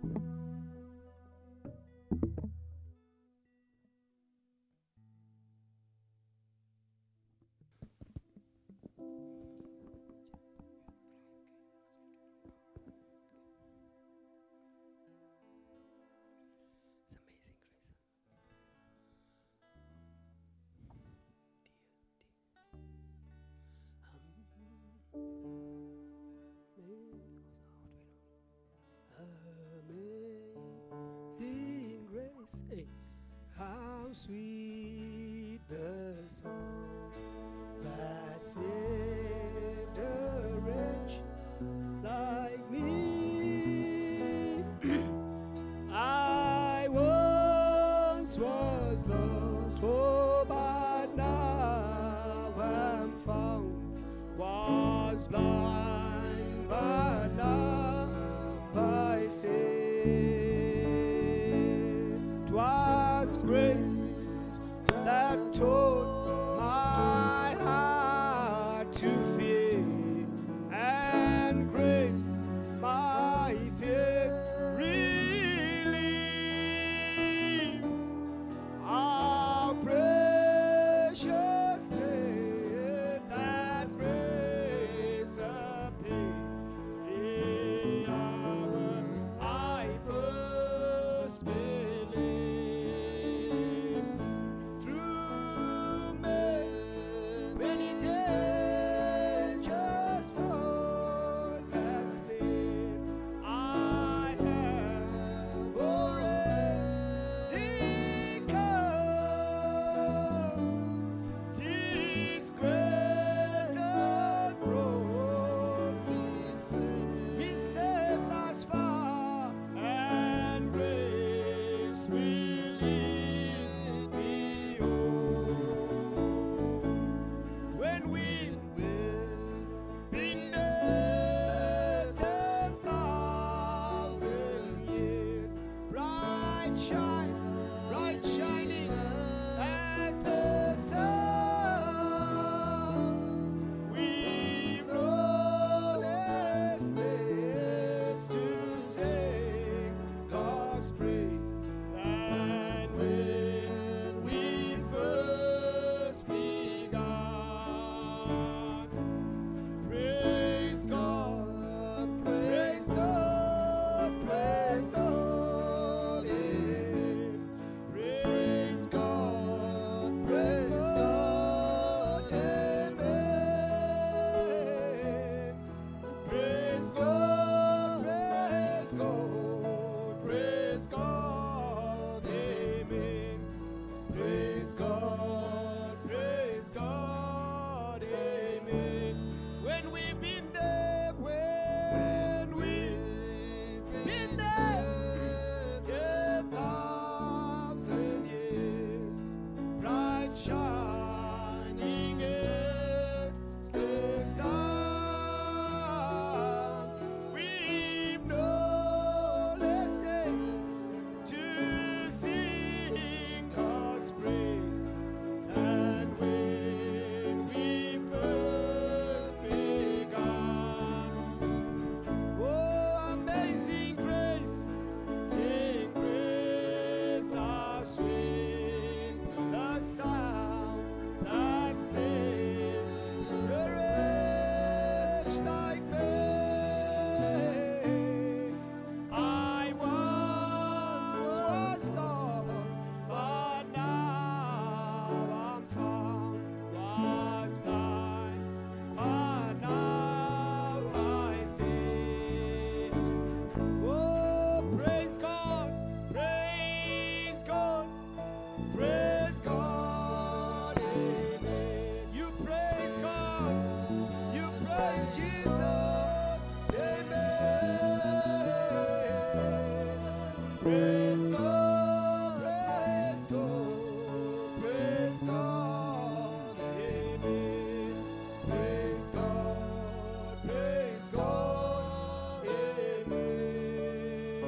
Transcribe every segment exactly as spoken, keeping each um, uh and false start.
It's amazing grace. Amazing grace, hey, how sweet the song that saved a wretch like me. I once was lost, oh, but now I'm found. Was blind, but now I see. 'Twas grace that taught my heart to fear, and grace my fears relieved. How precious day that grace appeared, the hour I first believed. Through many, many dangerous toils and snares, I have already come. 'Tis grace that brought me safe, me safe thus far, and grace will lead me home. When we've been there ten thousand years, bright shine, bright shining as the sun, we've no less days to sing God's praise than when we first begun. Praise God, praise God, praise God, yeah. Praise God, praise God, amen. Praise God, praise God, praise God, amen. Praise God, praise God, amen. When we've been there, when we've been there ten thousand years, bright shining as the sun, we've no less days to sing God's praise than when we first begun. Oh, amazing grace, take grace, how sweet the sound that saved a wretch like me. I once was lost, but now I'm found. Was blind, but now I see. Oh, praise God, praise God, praise God, amen. You praise God, you praise Jesus, amen. Praise God, praise God, praise God, amen. Praise God, praise God, amen.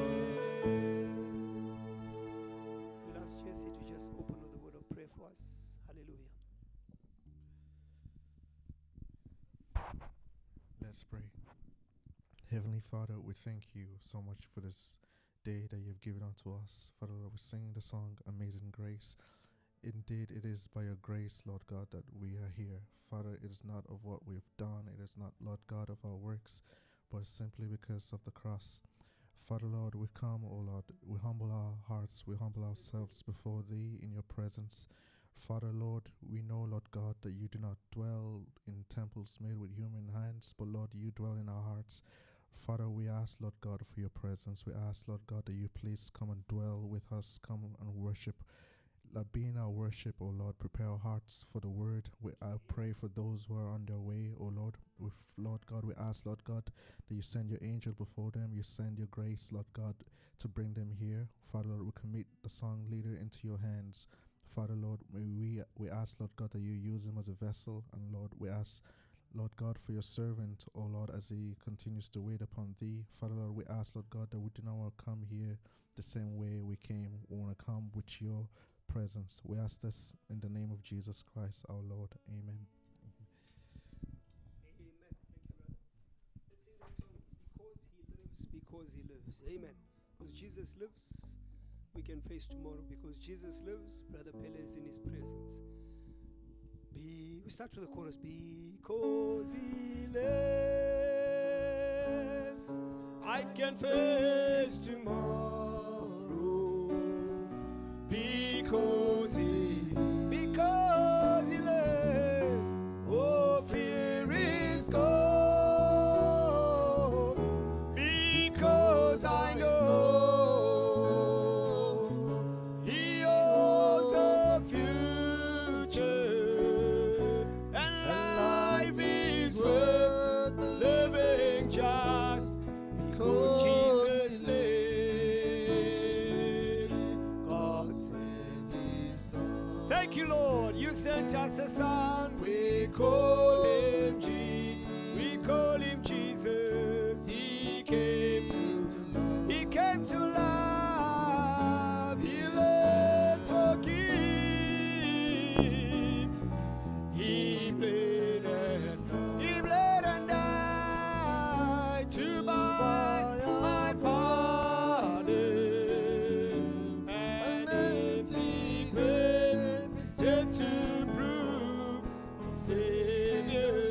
We'll ask Jesse to just open with a word of prayer for us. Hallelujah. Let's pray. Heavenly Father, we thank you so much for this day that you've given unto us. Father Lord, we sing the song Amazing Grace. Indeed, it is by your grace, Lord God, that we are here. Father, it is not of what we've done. It is not, Lord God, of our works, but simply because of the cross. Father Lord, we come, O Lord, we humble our hearts, we humble ourselves before Thee in your presence. Father Lord, we know, Lord God, that you do not dwell in temples made with human hands, but Lord, you dwell in our hearts. Father, we ask, Lord God, for your presence. We ask, Lord God, that you please come and dwell with us, come and worship. Let be in our worship, O Lord, prepare our hearts for the word. We, I pray for those who are on their way, O Lord. With Lord God, we ask, Lord God, that you send your angel before them. You send your grace, Lord God, to bring them here. Father, Lord, we commit the song leader into your hands. Father, Lord, may we, we ask, Lord God, that you use him as a vessel. And Lord, we ask, Lord God, for your servant, O Lord, as he continues to wait upon thee. Father, Lord, we ask, Lord God, that we do not want to come here the same way we came. We want to come with your presence. We ask this in the name of Jesus Christ, our Lord. Amen. Amen. Thank you, brother. Let's sing that song, Because He Lives, Because He Lives. Amen. Because Jesus lives, we can face tomorrow. Because Jesus lives, Brother Pele is in his presence. Be, we start with the chorus. Because He lives, I can face tomorrow. Because He, because He lives, oh, fear is gone. Because I know He owns the future, and life is worth living just because Jesus lives. God sent His Son. Thank you, Lord. You sent us a Son. We call Him G. We call Him Jesus. He came to, to love. He came to love. He let forgive. He bled and He bled and died to buy my pardon. An empty grave is yet to prove Savior.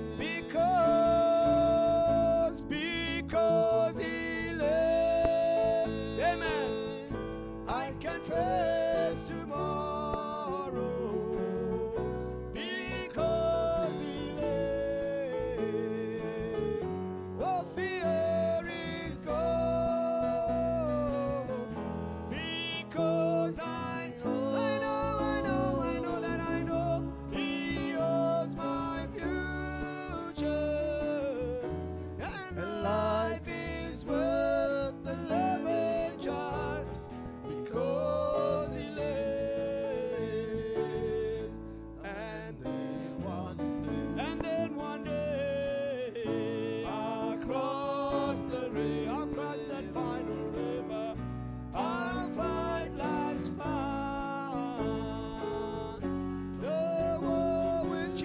Because, because He lives, amen, I can face tomorrow. Because He lives, oh, fear is gone. Because I know, I know, I know, I know that I know He owns my future, and life is worth the living just because He lives. And then one day, and then one day, across the river, across that final river, I'll fight life's fight. The war with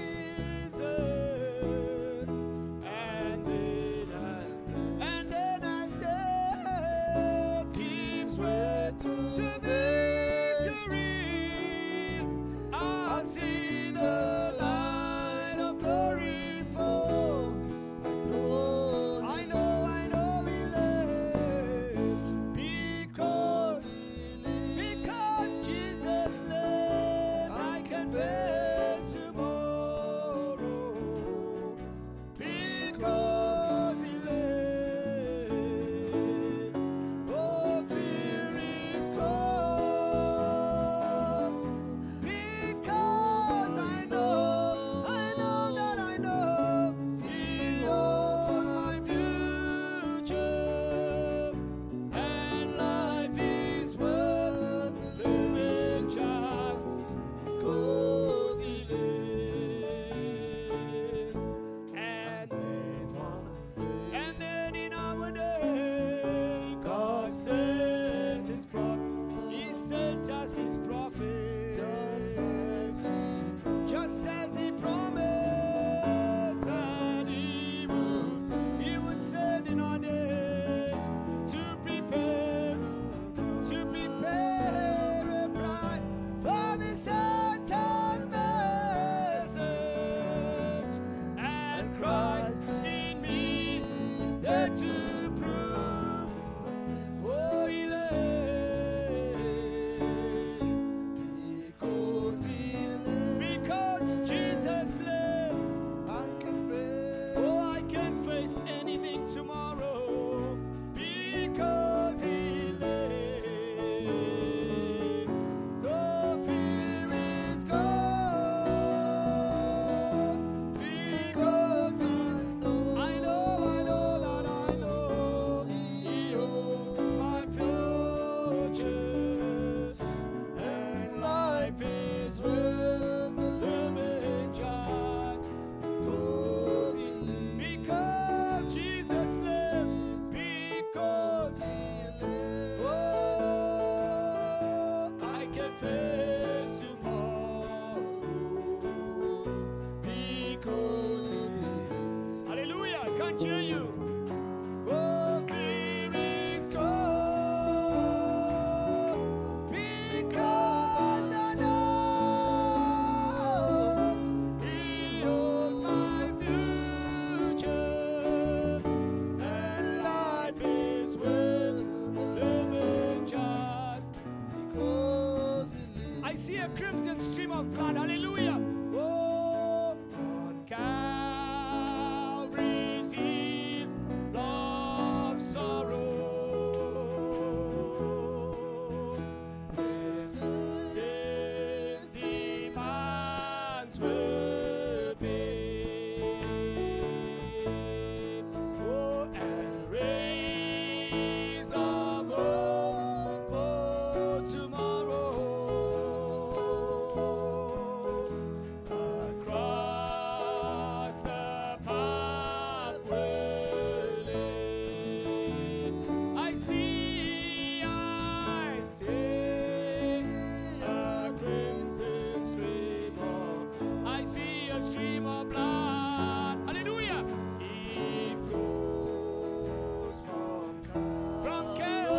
Jesus, and then as, and then as death gives way to victory, I'll see the light of glory fall. I know, I know He lives, because, because Jesus lives, I can face tomorrow. Because He lives, oh, fear is gone. Because I know, I know that I know He owns my future, and life is worth living just because He lives. And then one day, and then in our day, God sent His prophet. He sent us His prophet, just as He promised that He would, He would send in our day to prepare a crimson stream of blood. Hallelujah. Oh, on Calvary's hill of sorrow. Sin's demands were paid. Oh, and rays of hope for tomorrow. Across the pathway laid. I see, I see a crimson stream of, I see a stream of blood. Hallelujah. It flows from Cal- from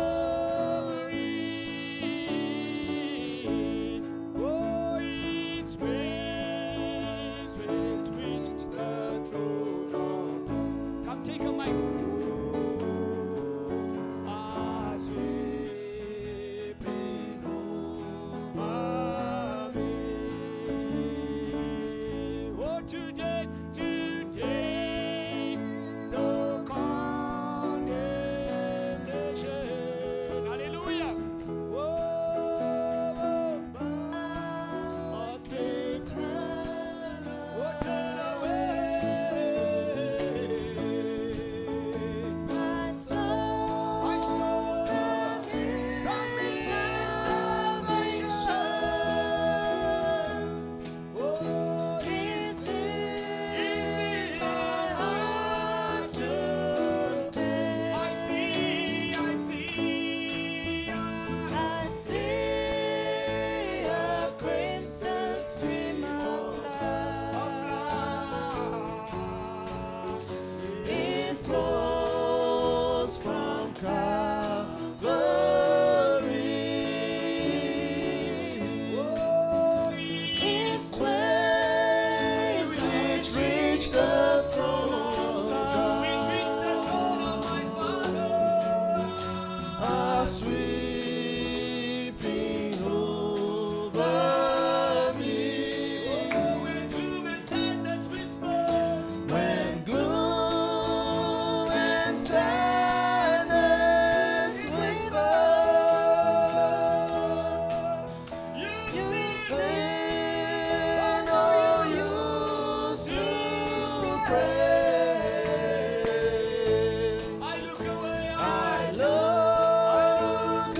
Calvary. Oh, its waves which reach the throne of God. Come take a mic. Ah, sweeping over me. Oh, today, today, no condemnation. Hallelujah. Oh, oh, Satan, oh, turn away. My soul, My soul, promises salvation. Oh, is in easy my heart to stay. I see, I see, I see a crimson stream of blood. It flows from Calvary. oh, Its waves which reach the throne of which reached the God throne of my Father. are sweeping over me. Oh, when gloom and sadness whispers, When gloom and sadness whisper, you you see, say no use to pray. I look away, I I look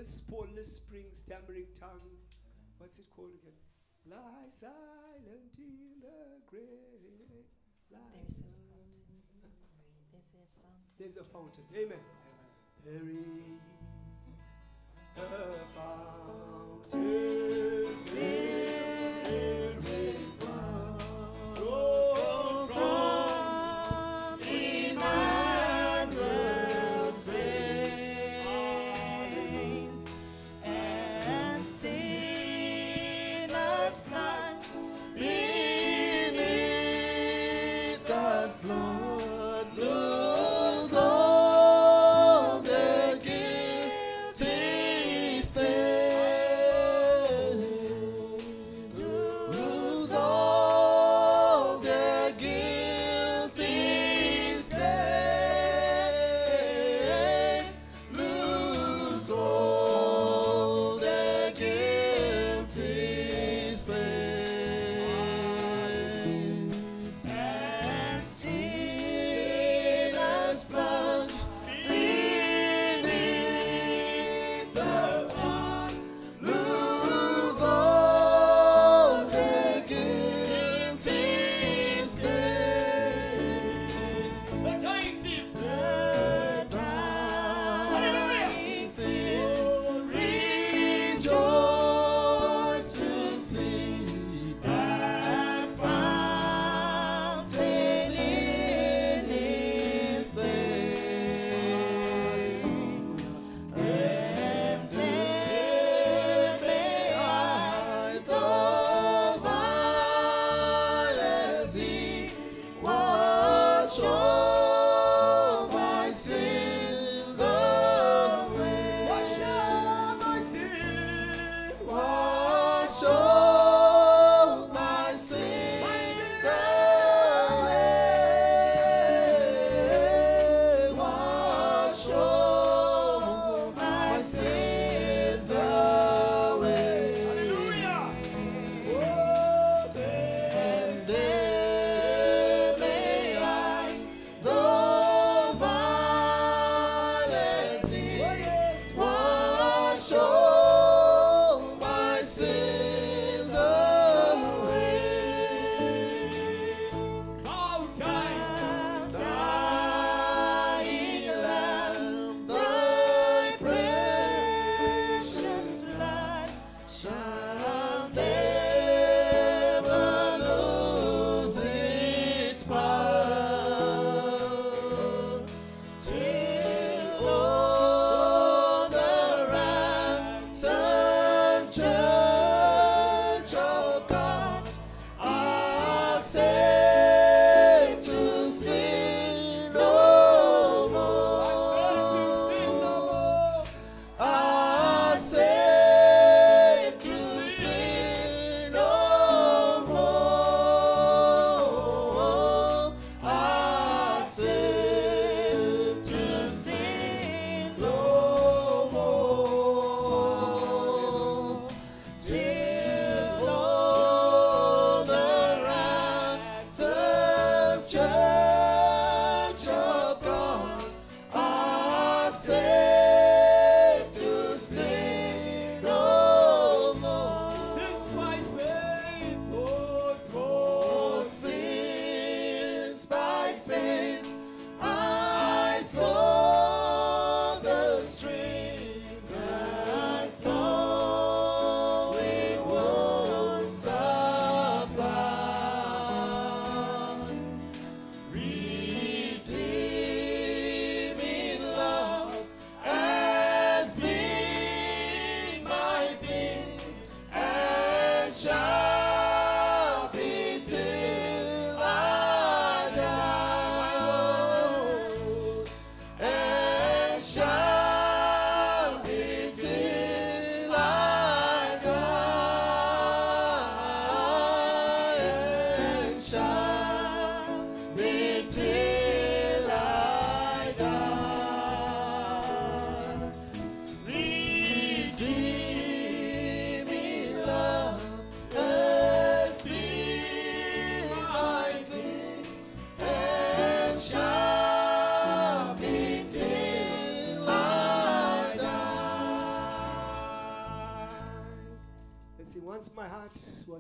this poor lisping, stammering tongue, what's it called again? Lie silent in the grave. Lie There's a silent. fountain. There's a fountain. Amen. There is a fountain. Living water from Emmanuel's veins, And sinners not beneath that flood lose all their guilty stains, lose all their guilty stains, lose all their guilty stains.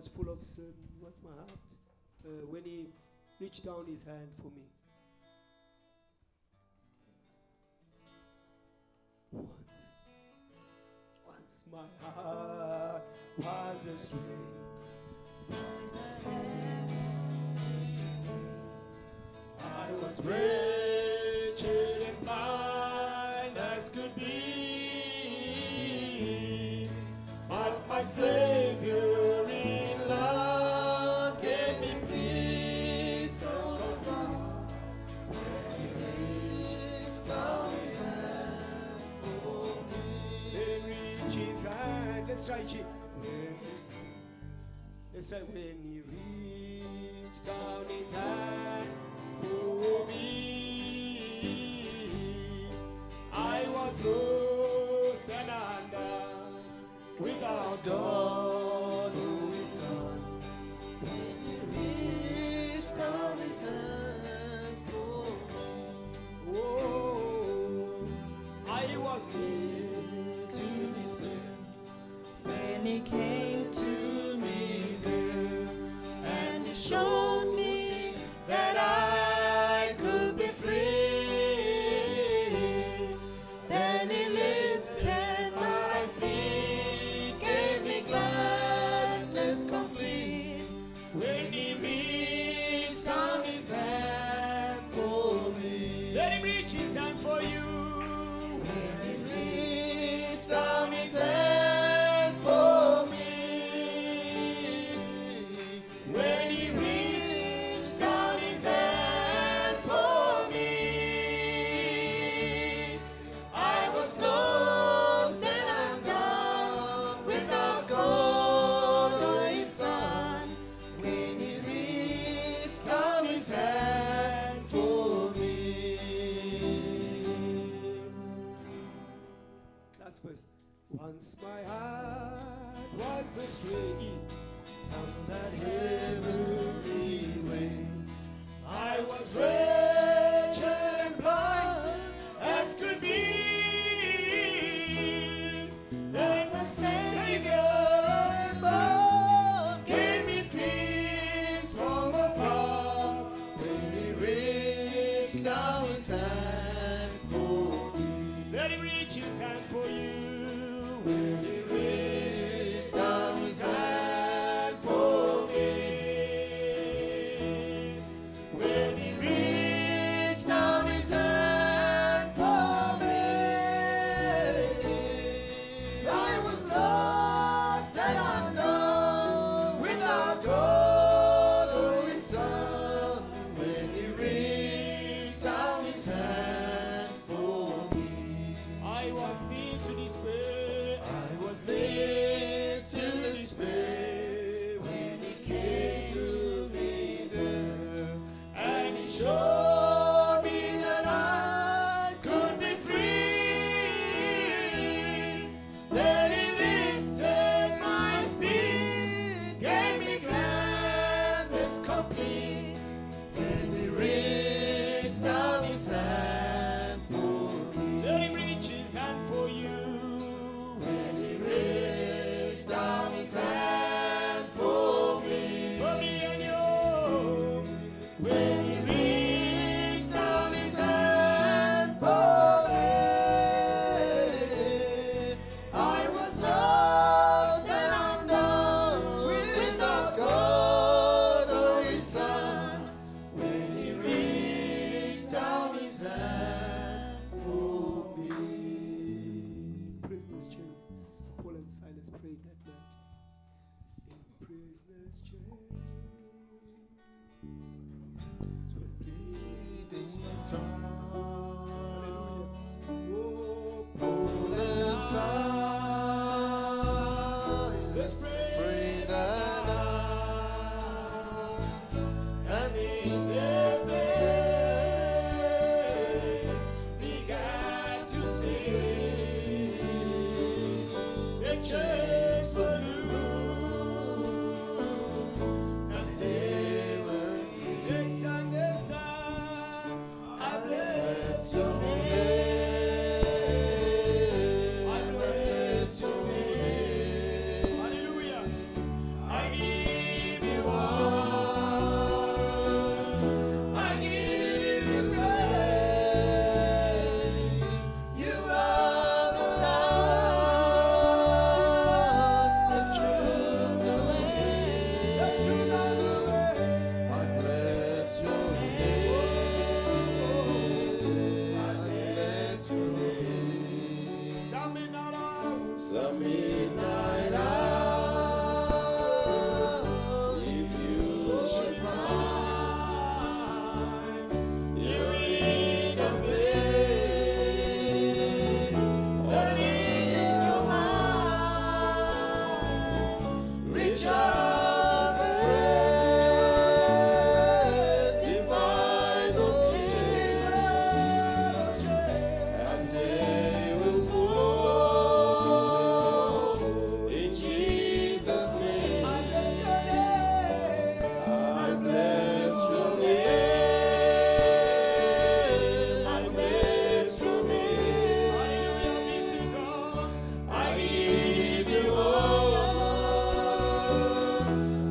was full of sin. What's my heart? Uh, when he reached down his hand for me. Once, once my heart was astray. I was wretched and blind as could be, but my Savior in love gave me peace. Oh God, when He reached down His hand for me. Let Him reach His hand. Let's try it. When, let's try when He reached down His hand for me. I was lost and undone, without God or His Son. When He reached down His hand for me, oh, I was near to despair. When He came to To me there, and He showed me that I could be free. then He lifted My feet gave me gladness complete. When He reached down His hand for me. Let Him reach His hand for you. When He reached down His hand for me. When He reached down His hand for me. I was lost and undone, without God or His Son. When He reached down His hand for me. Last verse. Once my heart was astray from that heavenly way. I was wretched and blind as could be. Then the Savior in love gave me peace from above. When He reached down His hand for me. Let Him reach His hand for you. When He reached down His hand for me. When He reached down His hand for me. I was lost and undone, without God or His Son. When He reached down His hand for me. I was near to despair. I was near to despair. When He came to me there, and He showed me that I could be free. Then He lifted my feet, gave me gladness complete. When He reached down His hand for me. Let Him reach His hand for you. When He reached down His hand for me. For me and you. When He reached down His hand for me. I was lost and undone, without God or His Son. When He reached down His hand for me. Prisoners' chains. Paul and Silas prayed that night. In prisoners' chains. Sweat bleeding strong. Hallelujah. Oh, Paul and Silas prayed that night. And in their pain began to sing. Their chains were loosed, and they were free. They sang, they sang, I bless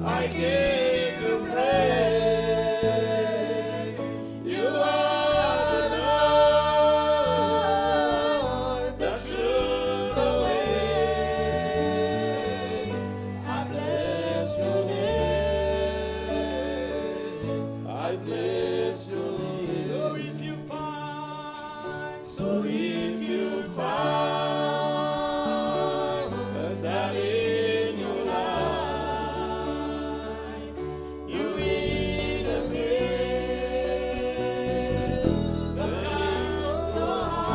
I give you praise. You are the Lord, the truth, the way. I bless your name. I bless your name. So if you find, So if you find that in your life you need a grace, the times are so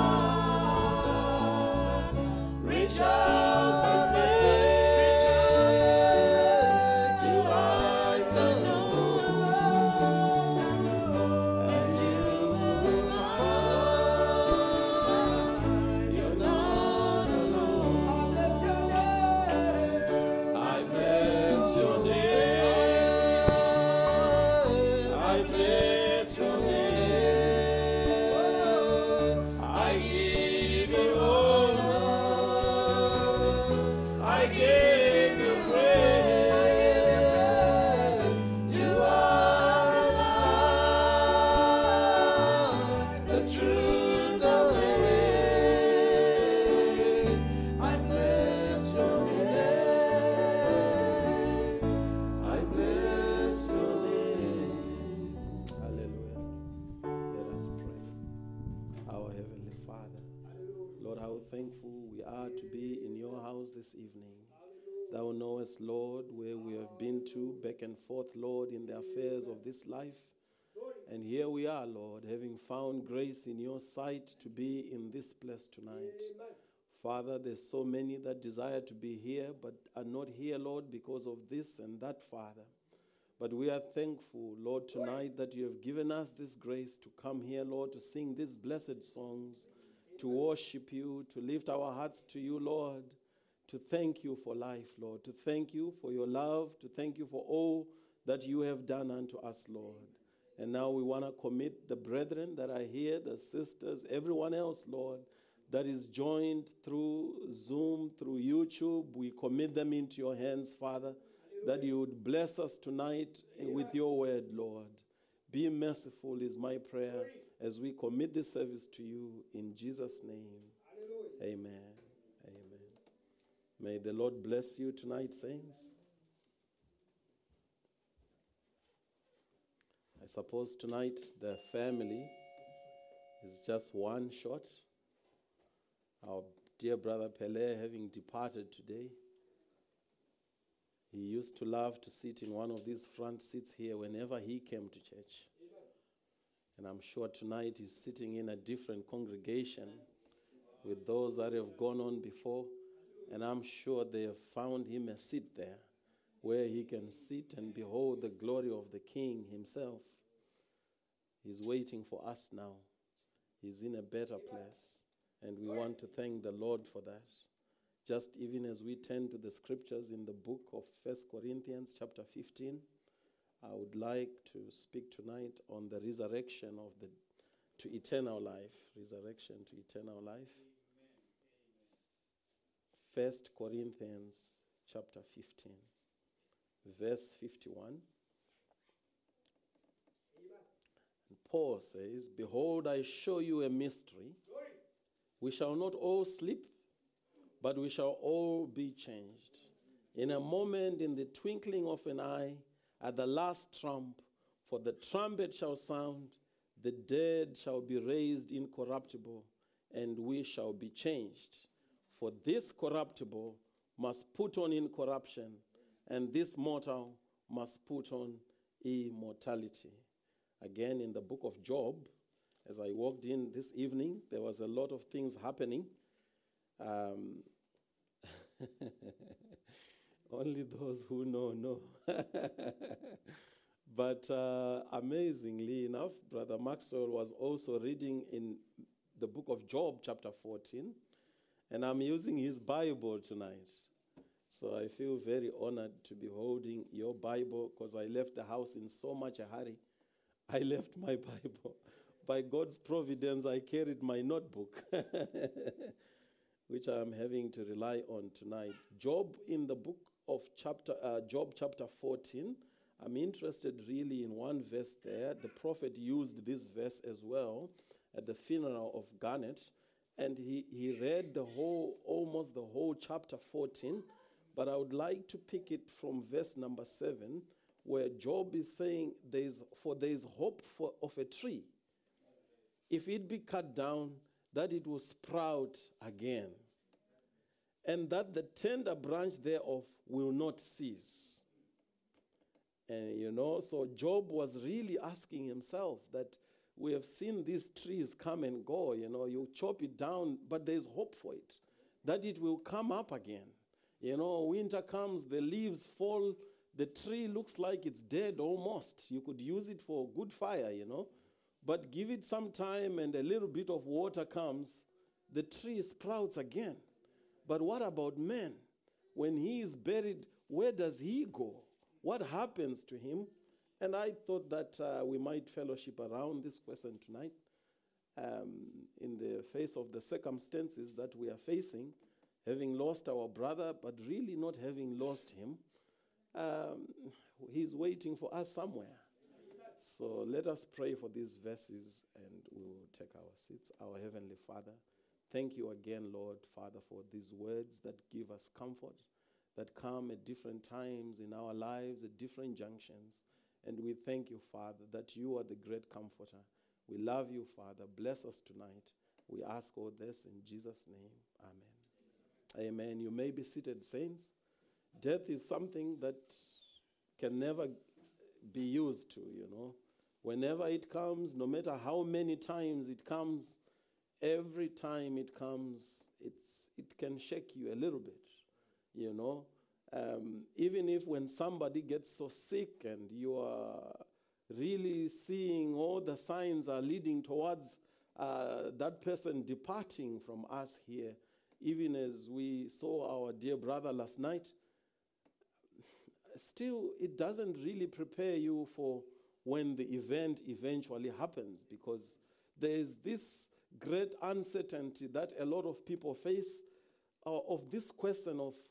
hard, reach out with faith, reach out to heights unknown, and you will find you're not alone. I bless your name. I bless your name. I give you honor. I give you praise. You are the light, the truth, the way. I bless your name. I bless your name. Hallelujah. Let us pray. Our Heavenly Father, Lord, how thankful we are to be in your house this evening. Thou knowest, Lord, where we have been to, back and forth, Lord, in the affairs of this life. And here we are, Lord, having found grace in your sight to be in this place tonight. Father, there's so many that desire to be here but are not here, Lord, because of this and that, Father. But we are thankful, Lord, tonight that you have given us this grace to come here, Lord, to sing these blessed songs, to worship you, to lift our hearts to you, Lord, to thank you for life, Lord, to thank you for your love, to thank you for all that you have done unto us, Lord. And now we want to commit the brethren that are here, the sisters, everyone else, Lord, that is joined through Zoom, through YouTube. We commit them into your hands, Father, that you would bless us tonight with your word, Lord. Be merciful is my prayer as we commit this service to you in Jesus' name. Amen. Amen. May the Lord bless you tonight, saints. I suppose tonight the family is just one shot. Our dear brother Pele having departed today. He used to love to sit in one of these front seats here whenever he came to church. And I'm sure tonight he's sitting in a different congregation with those that have gone on before. And I'm sure they have found him a seat there where he can sit and behold the glory of the King himself. He's waiting for us now. He's in a better place. And we want to thank the Lord for that. Just even as we turn to the scriptures in the book of First Corinthians chapter fifteen, I would like to speak tonight on the resurrection of the to eternal life. Resurrection to eternal life. First Corinthians chapter fifteen, verse fifty-one. And Paul says, "Behold, I show you a mystery. We shall not all sleep, but we shall all be changed. In a moment, in the twinkling of an eye, at the last trump, for the trumpet shall sound, the dead shall be raised incorruptible, and we shall be changed. For this corruptible must put on incorruption, and this mortal must put on immortality." Again, in the book of Job, as I walked in this evening, there was a lot of things happening. Um, only those who know, know. But uh, amazingly enough, Brother Maxwell was also reading in the book of Job, chapter fourteen, and I'm using his Bible tonight. So I feel very honored to be holding your Bible because I left the house in so much a hurry. I left my Bible. By God's providence, I carried my notebook, which I am having to rely on tonight. Job, in the book of chapter uh, Job chapter fourteen. I'm interested really in one verse there. The prophet used this verse as well at the funeral of Garnet, and he, he read the whole, almost the whole chapter fourteen, but I would like to pick it from verse number seven, where Job is saying, there is, for there is hope for, of a tree, if it be cut down, that it will sprout again, and that the tender branch thereof will not cease. And you know, so Job was really asking himself that we have seen these trees come and go, you know, you chop it down, but there's hope for it, that it will come up again. You know, winter comes, the leaves fall, the tree looks like it's dead almost. You could use it for good fire, you know, but give it some time and a little bit of water comes, the tree sprouts again. But what about man? When he is buried, where does he go? What happens to him? And I thought that uh, we might fellowship around this question tonight um, in the face of the circumstances that we are facing, having lost our brother, but really not having lost him. Um, he's waiting for us somewhere. So let us pray for these verses and we will take our seats. Our Heavenly Father, thank you again, Lord, Father, for these words that give us comfort, that come at different times in our lives, at different junctions. And we thank you, Father, that you are the great comforter. We love you, Father. Bless us tonight. We ask all this in Jesus' name. Amen. Amen. You may be seated, saints. Death is something that can never be used to, you know. Whenever it comes, no matter how many times it comes, every time it comes, it's it can shake you a little bit. You know, um, even if when somebody gets so sick and you are really seeing all the signs are leading towards uh, that person departing from us here, even as we saw our dear brother last night, still it doesn't really prepare you for when the event eventually happens, because there is this great uncertainty that a lot of people face uh, of this question of,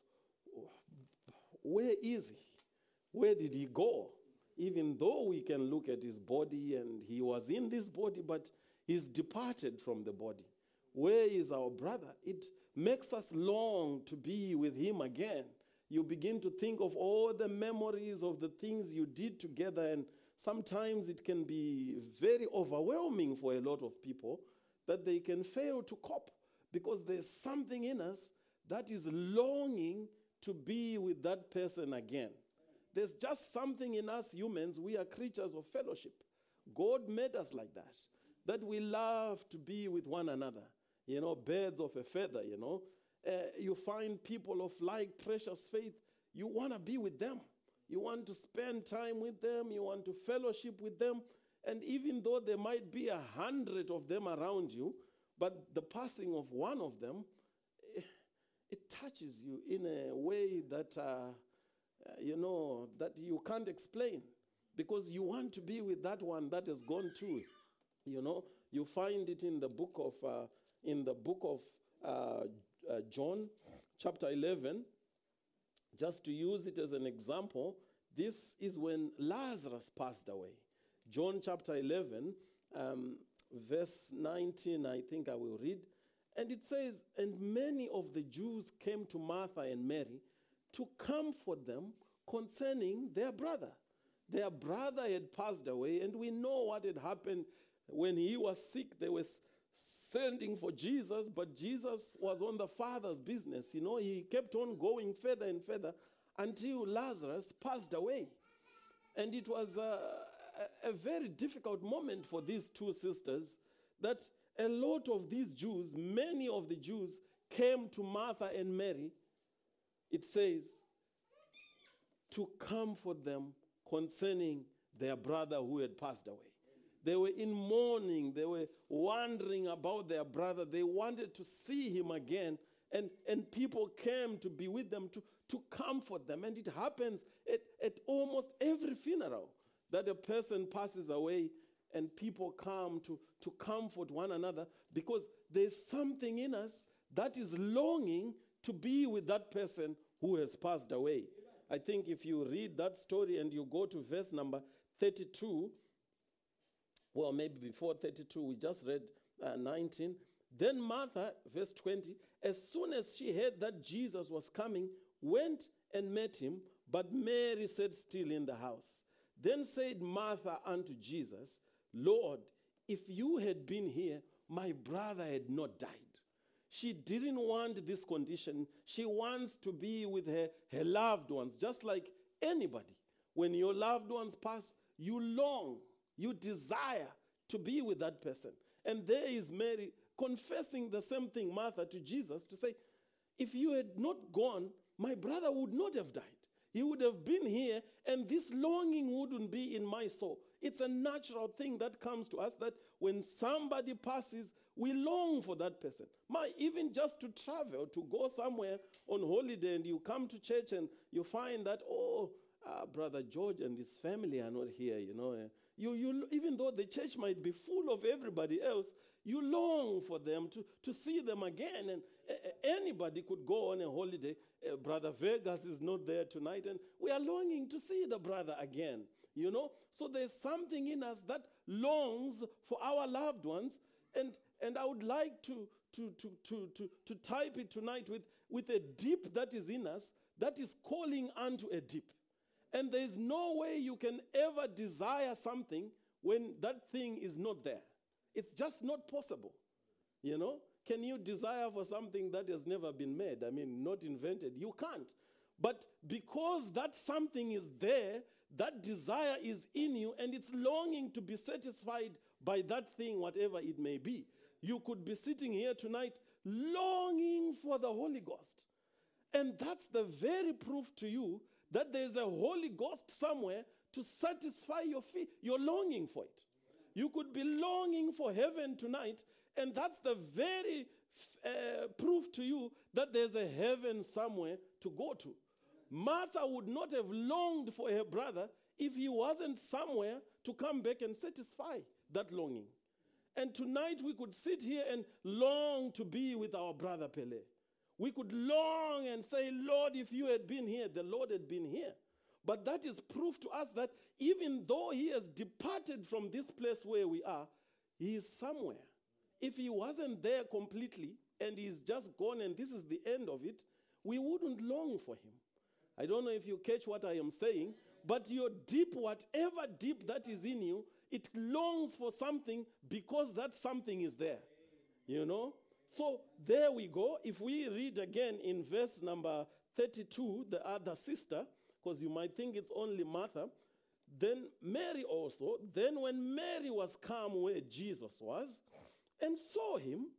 where is he? Where did he go? Even though we can look at his body and he was in this body, but he's departed from the body. Where is our brother? It makes us long to be with him again. You begin to think of all the memories of the things you did together, and sometimes it can be very overwhelming for a lot of people that they can fail to cope, because there's something in us that is longing to be with that person again. There's just something in us humans. We are creatures of fellowship. God made us like that, that we love to be with one another. You know, birds of a feather, you know. Uh, you find people of like precious faith, you want to be with them. You want to spend time with them. You want to fellowship with them. And even though there might be a hundred of them around you, but the passing of one of them, it touches you in a way that, uh, you know, that you can't explain, because you want to be with that one that has gone too. You know, you find it in the book of, uh, in the book of uh, uh, John, chapter eleven. Just to use it as an example, this is when Lazarus passed away. John chapter eleven, um, verse nineteen, I think I will read. And it says, and many of the Jews came to Martha and Mary to comfort them concerning their brother. Their brother had passed away, and we know what had happened when he was sick. They were sending for Jesus, but Jesus was on the Father's business. You know, he kept on going further and further until Lazarus passed away. And it was a, a, a very difficult moment for these two sisters, that a lot of these Jews, many of the Jews, came to Martha and Mary, it says, to comfort them concerning their brother who had passed away. They were in mourning. They were wondering about their brother. They wanted to see him again. And, and people came to be with them, to, to comfort them. And it happens at, at almost every funeral that a person passes away, and people come to, to comfort one another, because there's something in us that is longing to be with that person who has passed away. I think if you read that story and you go to verse number thirty-two, well, maybe before thirty-two, we just read uh, nineteen. Then Martha, verse twenty, as soon as she heard that Jesus was coming, went and met him, but Mary sat still in the house. Then said Martha unto Jesus, Lord, if you had been here, my brother had not died. She didn't want this condition. She wants to be with her, her loved ones, just like anybody. When your loved ones pass, you long, you desire to be with that person. And there is Mary confessing the same thing, Martha, to Jesus, to say, if you had not gone, my brother would not have died. He would have been here, and this longing wouldn't be in my soul. It's a natural thing that comes to us, that when somebody passes, we long for that person. My, even just to travel, to go somewhere on holiday, and you come to church and you find that, oh, uh, Brother George and his family are not here, you know. You, you, even though the church might be full of everybody else, you long for them to, to see them again. And uh, anybody could go on a holiday. Uh, Brother Vegas is not there tonight, and we are longing to see the brother again, you know. So there's something in us that longs for our loved ones, and and I would like to to to to to, to type it tonight with, with a deep that is in us that is calling unto a deep. And there's no way you can ever desire something when that thing is not there. It's just not possible, you know. Can you desire for something that has never been made? I mean, not invented. You can't. But because that something is there, that desire is in you, and it's longing to be satisfied by that thing, whatever it may be. You could be sitting here tonight longing for the Holy Ghost. And that's the very proof to you that there's a Holy Ghost somewhere to satisfy your fe- your longing for it. You could be longing for heaven tonight, and that's the very uh, proof to you that there's a heaven somewhere to go to. Martha would not have longed for her brother if he wasn't somewhere to come back and satisfy that longing. And tonight we could sit here and long to be with our brother Pele. We could long and say, Lord, if you had been here, the Lord had been here. But that is proof to us that even though he has departed from this place where we are, he is somewhere. If he wasn't there completely and he's just gone and this is the end of it, we wouldn't long for him. I don't know if you catch what I am saying, but your deep, whatever deep that is in you, it longs for something because that something is there, you know? So there we go. If we read again in verse number thirty-two, the other sister, because you might think it's only Martha, then Mary also, then when Mary was come where Jesus was and saw him,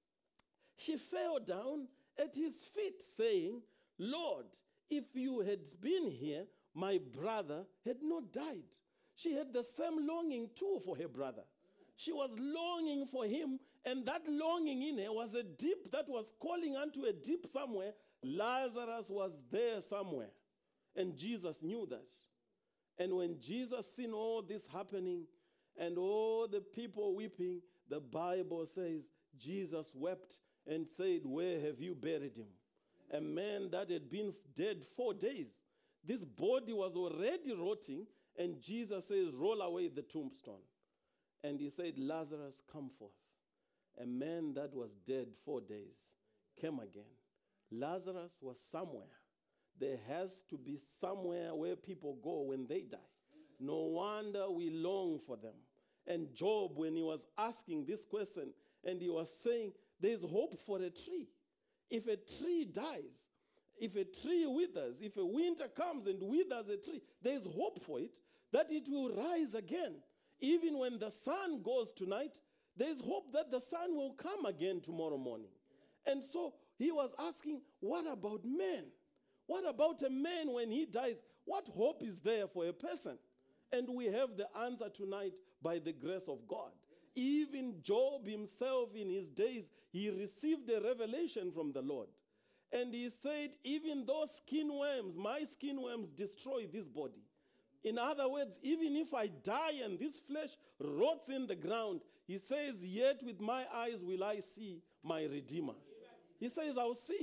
she fell down at his feet, saying, Lord, if you had been here, my brother had not died. She had the same longing too for her brother. She was longing for him, and that longing in her was a deep that was calling unto a deep somewhere. Lazarus was there somewhere, and Jesus knew that. And when Jesus seen all this happening and all the people weeping, the Bible says Jesus wept and said, where have you buried him? A man that had been dead four days. This body was already rotting, and Jesus says, roll away the tombstone. And he said, Lazarus, come forth. A man that was dead four days came again. Lazarus was somewhere. There has to be somewhere where people go when they die. No wonder we long for them. And Job, when he was asking this question, and he was saying, there's hope for a tree. If a tree dies, if a tree withers, if a winter comes and withers a tree, there's hope for it, that it will rise again. Even when the sun goes tonight, there's hope that the sun will come again tomorrow morning. And so he was asking, what about men? What about a man when he dies? What hope is there for a person? And we have the answer tonight by the grace of God. Even Job himself in his days, he received a revelation from the Lord. And he said, even though skin worms, my skin worms destroy this body. In other words, even if I die and this flesh rots in the ground, he says, yet with my eyes will I see my Redeemer. He says, I'll see him.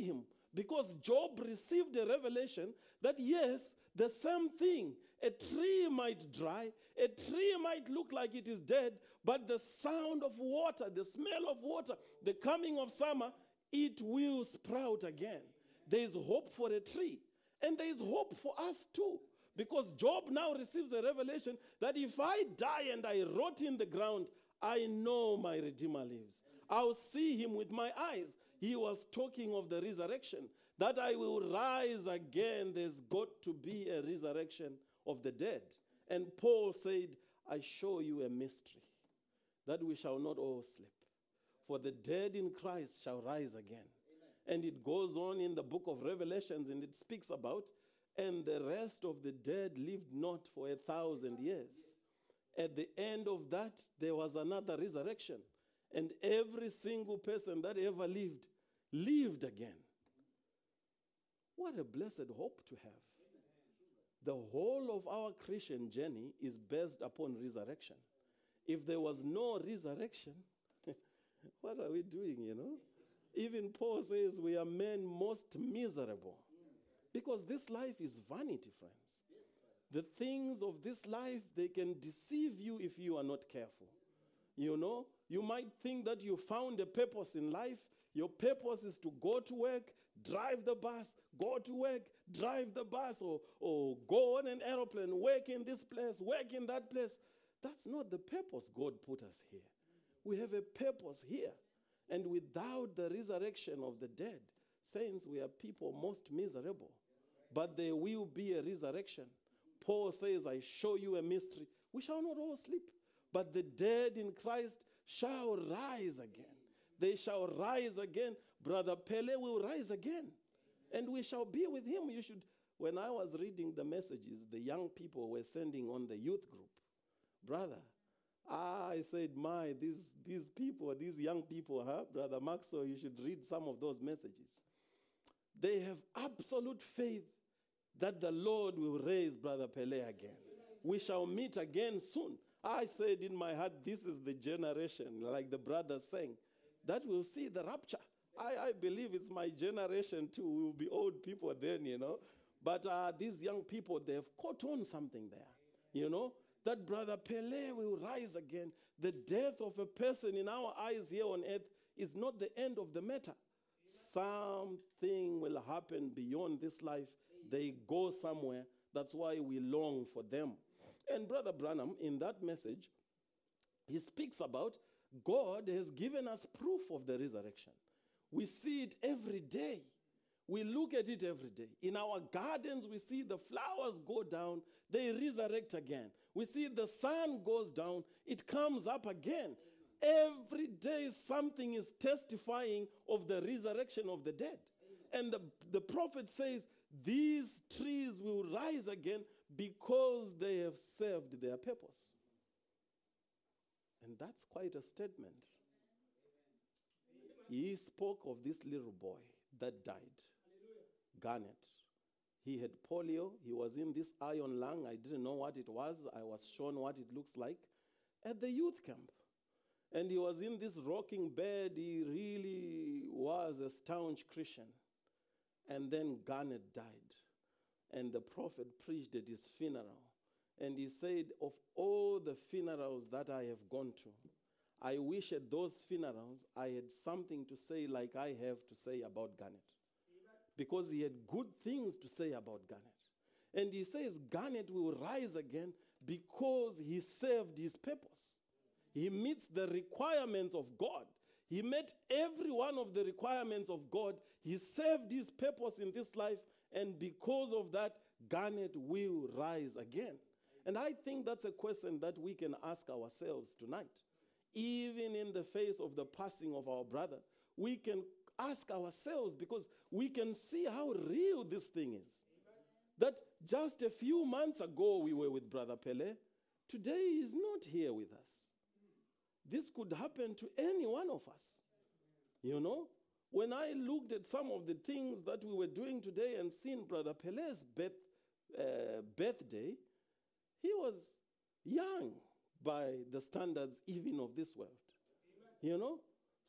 Because Job received a revelation that yes, the same thing, a tree might dry, a tree might look like it is dead, but the sound of water, the smell of water, the coming of summer, it will sprout again. There is hope for a tree. And there is hope for us too. Because Job now receives a revelation that if I die and I rot in the ground, I know my Redeemer lives. I'll see him with my eyes. He was talking of the resurrection, that I will rise again. There's got to be a resurrection of the dead. And Paul said, I show you a mystery, that we shall not all sleep. For the dead in Christ shall rise again. And it goes on in the book of Revelations, and it speaks about, and the rest of the dead lived not for a thousand years. At the end of that, there was another resurrection. And every single person that ever lived, lived again. What a blessed hope to have. The whole of our Christian journey is based upon resurrection. If there was no resurrection, what are we doing, you know? Even Paul says we are men most miserable. Because this life is vanity, friends. The things of this life, they can deceive you if you are not careful. You know, you might think that you found a purpose in life. Your purpose is to go to work, drive the bus, go to work, drive the bus, or, or go on an aeroplane, work in this place, work in that place. That's not the purpose God put us here. We have a purpose here. And without the resurrection of the dead, saints, we are people most miserable. But there will be a resurrection. Paul says, I show you a mystery. We shall not all sleep, but the dead in Christ shall rise again. They shall rise again. Brother Pele will rise again. And we shall be with him. You should, when I was reading the messages the young people were sending on the youth group, brother, I said, my, these, these people, these young people, huh? Brother Maxwell, you should read some of those messages. They have absolute faith that the Lord will raise Brother Pele again. We shall meet again soon. I said in my heart, this is the generation, like the brothers saying, that will see the rapture. I, I believe it's my generation too. We will be old people then, you know. But uh, these young people, they've caught on something there, you know. That Brother Pele will rise again. The death of a person in our eyes here on earth is not the end of the matter. Something will happen beyond this life. They go somewhere. That's why we long for them. And Brother Branham, in that message, he speaks about God has given us proof of the resurrection. We see it every day. We look at it every day. In our gardens, we see the flowers go down, they resurrect again. We see the sun goes down, it comes up again. Every day something is testifying of the resurrection of the dead. And the, the prophet says, these trees will rise again because they have served their purpose. And that's quite a statement. He spoke of this little boy that died, Garnet. He had polio. He was in this iron lung. I didn't know what it was. I was shown what it looks like at the youth camp. And he was in this rocking bed. He really was a staunch Christian. And then Garnet died. And the prophet preached at his funeral. And he said, of all the funerals that I have gone to, I wish at those funerals I had something to say like I have to say about Garnet. Because he had good things to say about Garnet. And he says Garnet will rise again because he served his purpose. He meets the requirements of God. He met every one of the requirements of God. He served his purpose in this life, and because of that, Garnet will rise again. And I think that's a question that we can ask ourselves tonight. Even in the face of the passing of our brother, we can ask ourselves, because we can see how real this thing is. That just a few months ago we were with Brother Pele. Today he's not here with us. This could happen to any one of us. You know, when I looked at some of the things that we were doing today and seen Brother Pele's birth, uh, birthday, he was young by the standards even of this world. Amen. You know,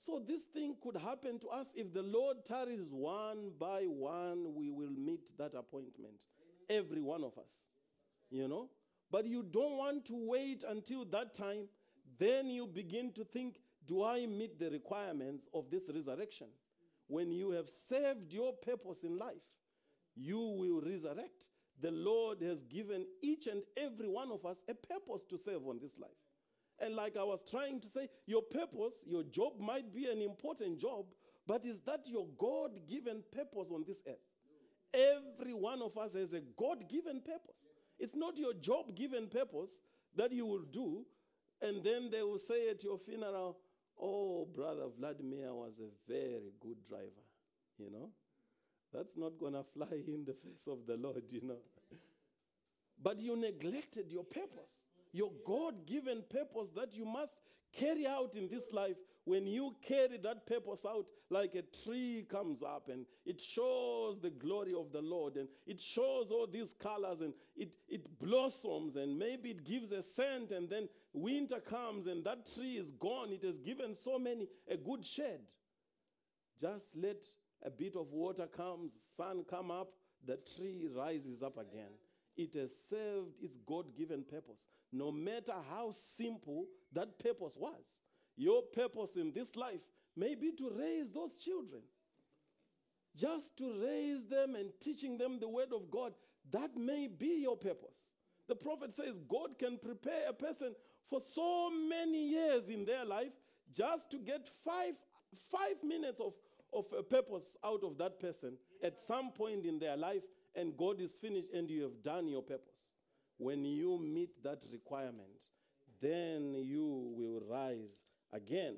So this thing could happen to us. If the Lord tarries one by one, we will meet that appointment. Every one of us, you know. But you don't want to wait until that time. Then you begin to think, do I meet the requirements of this resurrection? When you have served your purpose in life, you will resurrect. The Lord has given each and every one of us a purpose to serve on this life. And like I was trying to say, your purpose, your job might be an important job, but is that your God-given purpose on this earth? Every one of us has a God-given purpose. It's not your job-given purpose that you will do, and then they will say at your funeral, oh, Brother Vladimir was a very good driver, you know. That's not going to fly in the face of the Lord, you know. But you neglected your purpose, your God-given purpose that you must carry out in this life. When you carry that purpose out, like a tree comes up and it shows the glory of the Lord and it shows all these colors and it, it blossoms and maybe it gives a scent, and then winter comes and that tree is gone. It has given so many a good shade. Just let a bit of water comes, sun come up, the tree rises up again. It has served its God-given purpose. No matter how simple that purpose was, your purpose in this life may be to raise those children. Just to raise them and teaching them the word of God, that may be your purpose. The prophet says God can prepare a person for so many years in their life just to get five, five minutes of of a purpose out of that person at some point in their life, and God is finished and you have done your purpose. When you meet that requirement, then you will rise again.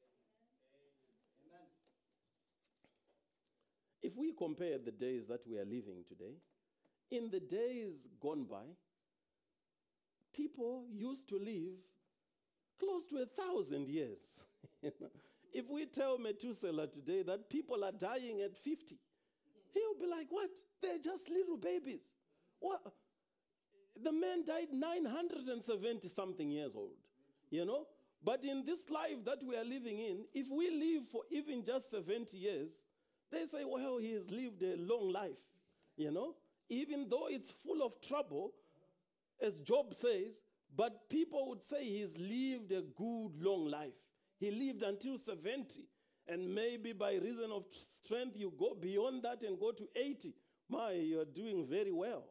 Amen. If we compare the days that we are living today, in the days gone by, people used to live close to a thousand years. If we tell Methuselah today that people are dying at fifty, he'll be like, what? They're just little babies. What? The man died nine hundred seventy something years old, you know? But in this life that we are living in, if we live for even just seventy years, they say, well, he has lived a long life, you know? Even though it's full of trouble, as Job says, but people would say he's lived a good long life. He lived until seventy, and maybe by reason of strength, you go beyond that and go to eighty. My, you're doing very well.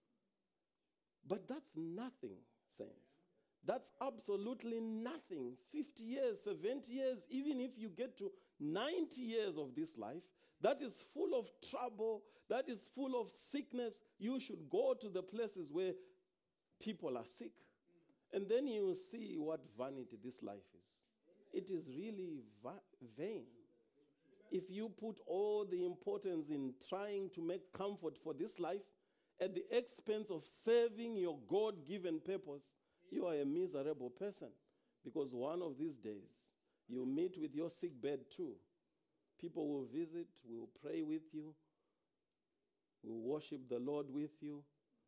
But that's nothing, saints. That's absolutely nothing. fifty years, seventy years, even if you get to ninety years of this life, that is full of trouble, that is full of sickness. You should go to the places where people are sick, and then you will see what vanity this life is. It is really va- vain. If you put all the importance in trying to make comfort for this life at the expense of serving your God-given purpose, you are a miserable person. Because one of these days, you meet with your sick bed too. People will visit, will pray with you, will worship the Lord with you.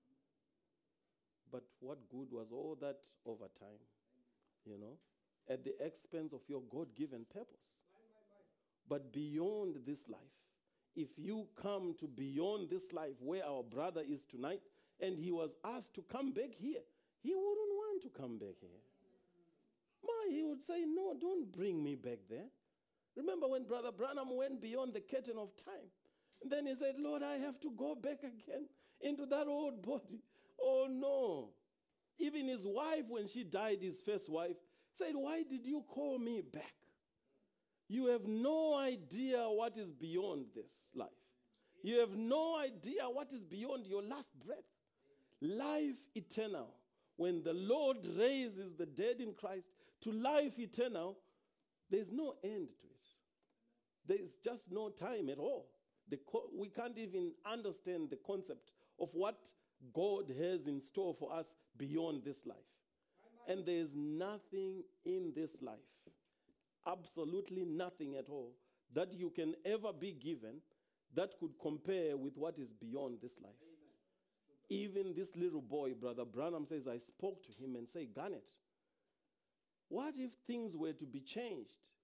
But what good was all that over time, you know? At the expense of your God-given purpose. But beyond this life, if you come to beyond this life where our brother is tonight, and he was asked to come back here, he wouldn't want to come back here. My, he would say, no, don't bring me back there. Remember when Brother Branham went beyond the curtain of time? And then he said, Lord, I have to go back again into that old body. Oh, no. Even his wife, when she died, his first wife, said, why did you call me back? You have no idea what is beyond this life. You have no idea what is beyond your last breath. Life eternal. When the Lord raises the dead in Christ to life eternal, there's no end to it. There's just no time at all. The co- we can't even understand the concept of what God has in store for us beyond this life. And there's nothing in this life, absolutely nothing at all, that you can ever be given that could compare with what is beyond this life. Amen. Even this little boy, Brother Branham says, I spoke to him and said, Garnet, what if things were to be changed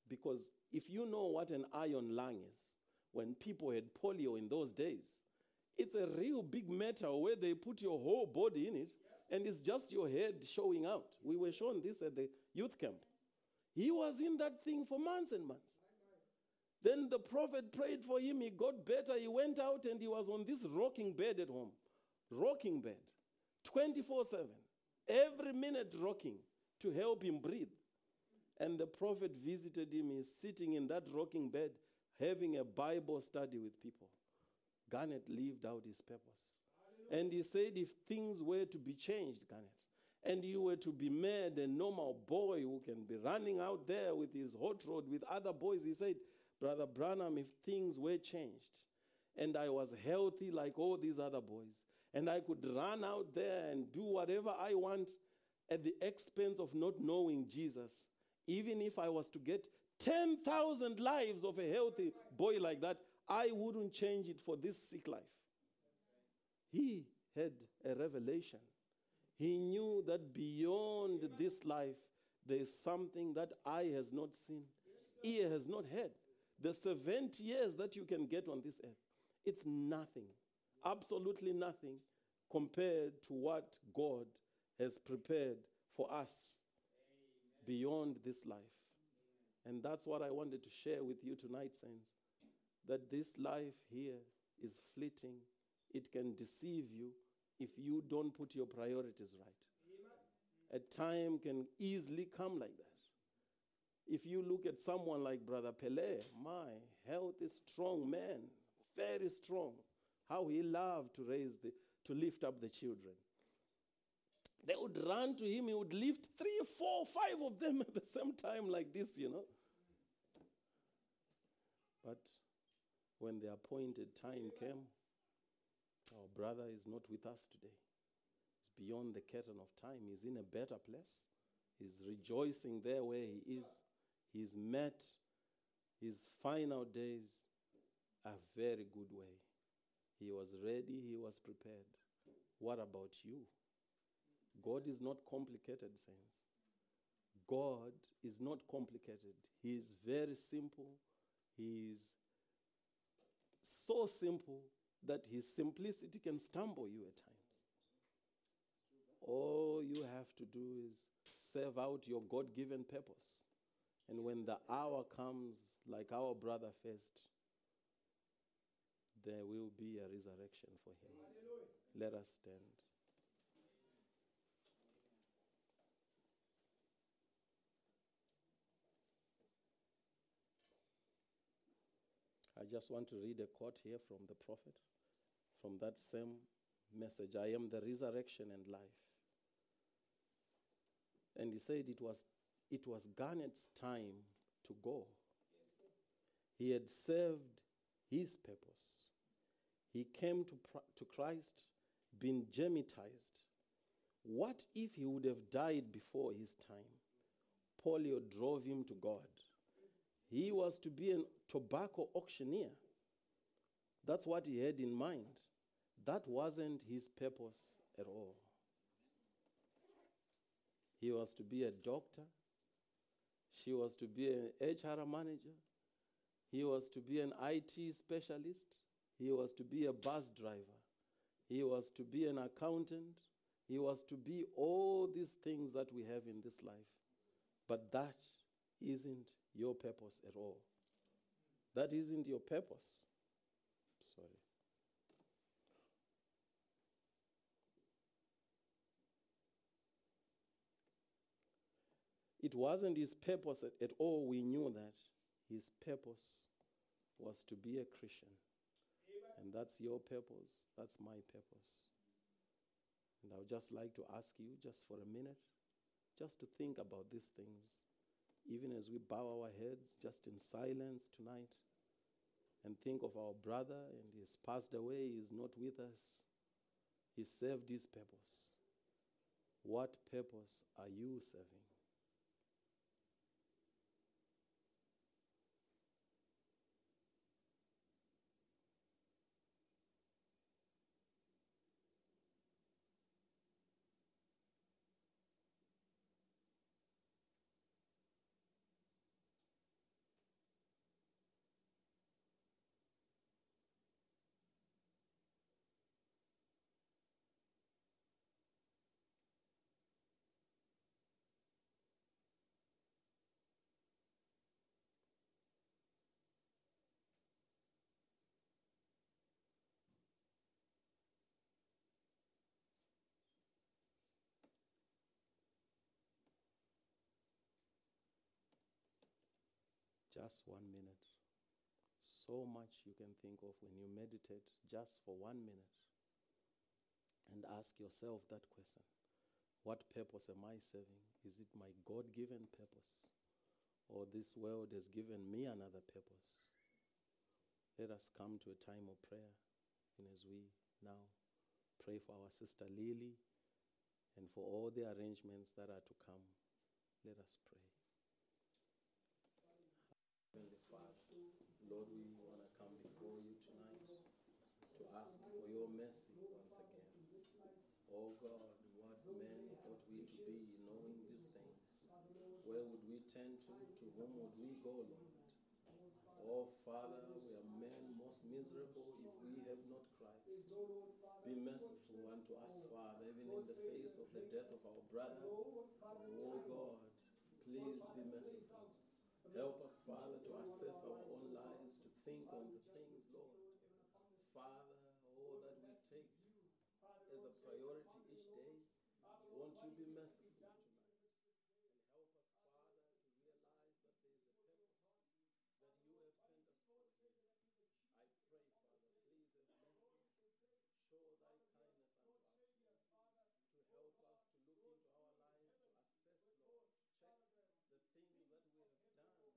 Because if you know what an iron lung is, when people had polio in those days, it's a real big metal where they put your whole body in it, and it's just your head showing out. We were shown this at the youth camp. He was in that thing for months and months. Then the prophet prayed for him. He got better. He went out and he was on this rocking bed at home. Rocking bed. twenty-four seven. Every minute rocking to help him breathe. And the prophet visited him. He's sitting in that rocking bed having a Bible study with people. Garnet lived out his purpose. And he said if things were to be changed, Garnet, and you were to be made a normal boy who can be running out there with his hot rod with other boys, he said, Brother Branham, if things were changed and I was healthy like all these other boys, and I could run out there and do whatever I want at the expense of not knowing Jesus, even if I was to get ten thousand lives of a healthy boy like that, I wouldn't change it for this sick life. He had a revelation. He knew that beyond this life, there is something that eye has not seen, ear has not heard. The seventy years that you can get on this earth, it's nothing, absolutely nothing compared to what God has prepared for us beyond this life. And that's what I wanted to share with you tonight, saints, that this life here is fleeting. It can deceive you if you don't put your priorities right. A time can easily come like that. If you look at someone like Brother Pele, my health is strong man, very strong. How he loved to raise the, to lift up the children. They would run to him, he would lift three, four, five of them at the same time like this, you know. But when the appointed time came, our brother is not with us today. He's beyond the curtain of time. He's in a better place. He's rejoicing there where he is. He's met his final days a very good way. He was ready. He was prepared. What about you? God is not complicated, saints. God is not complicated. He is very simple. He is so simple that his simplicity can stumble you at times. All you have to do is serve out your God-given purpose. And when the hour comes, like our brother faced, there will be a resurrection for him. Let us stand. I just want to read a quote here from the prophet, from that same message. I am the resurrection and life. And he said it was, it was Garnet's time to go. He had served his purpose. He came to, pr- to Christ, been gemitized. What if he would have died before his time? Polio drove him to God. He was to be a tobacco auctioneer. That's what he had in mind. That wasn't his purpose at all. He was to be a doctor. She was to be an H R manager. He was to be an I T specialist. He was to be a bus driver. He was to be an accountant. He was to be all these things that we have in this life. But that isn't your purpose at all. That isn't your purpose. Sorry. It wasn't his purpose at, at all. We knew that. His purpose was to be a Christian. And that's your purpose. That's my purpose. And I would just like to ask you, just for a minute, just to think about these things, even as we bow our heads just in silence tonight, and think of our brother, and he's passed away, he's not with us. He served his purpose. What purpose are you serving? Just one minute. So much you can think of when you meditate just for one minute and ask yourself that question. What purpose am I serving? Is it my God-given purpose? Or this world has given me another purpose? Let us come to a time of prayer. And as we now pray for our sister Lily and for all the arrangements that are to come, let us pray. Heavenly Father, Lord, we want to come before you tonight to ask for your mercy once again. Oh God, what men ought we to be knowing these things? Where would we turn to? To whom would we go, Lord? Oh Father, we are men most miserable if we have not Christ. Be merciful unto us, Father, even in the face of the death of our brother. Oh God, please be merciful. Help us, Father, to assess our own lives, to think on the things, Lord. Father, all that we take as a priority each day, won't you be merciful tonight? And help us, Father, to realize that there is a purpose that you have sent us for. I pray, Father, please have mercy. Show thy kindness unto us, Lord, to help us to look into our lives, to assess, Lord, to check the things that we have done, Lord,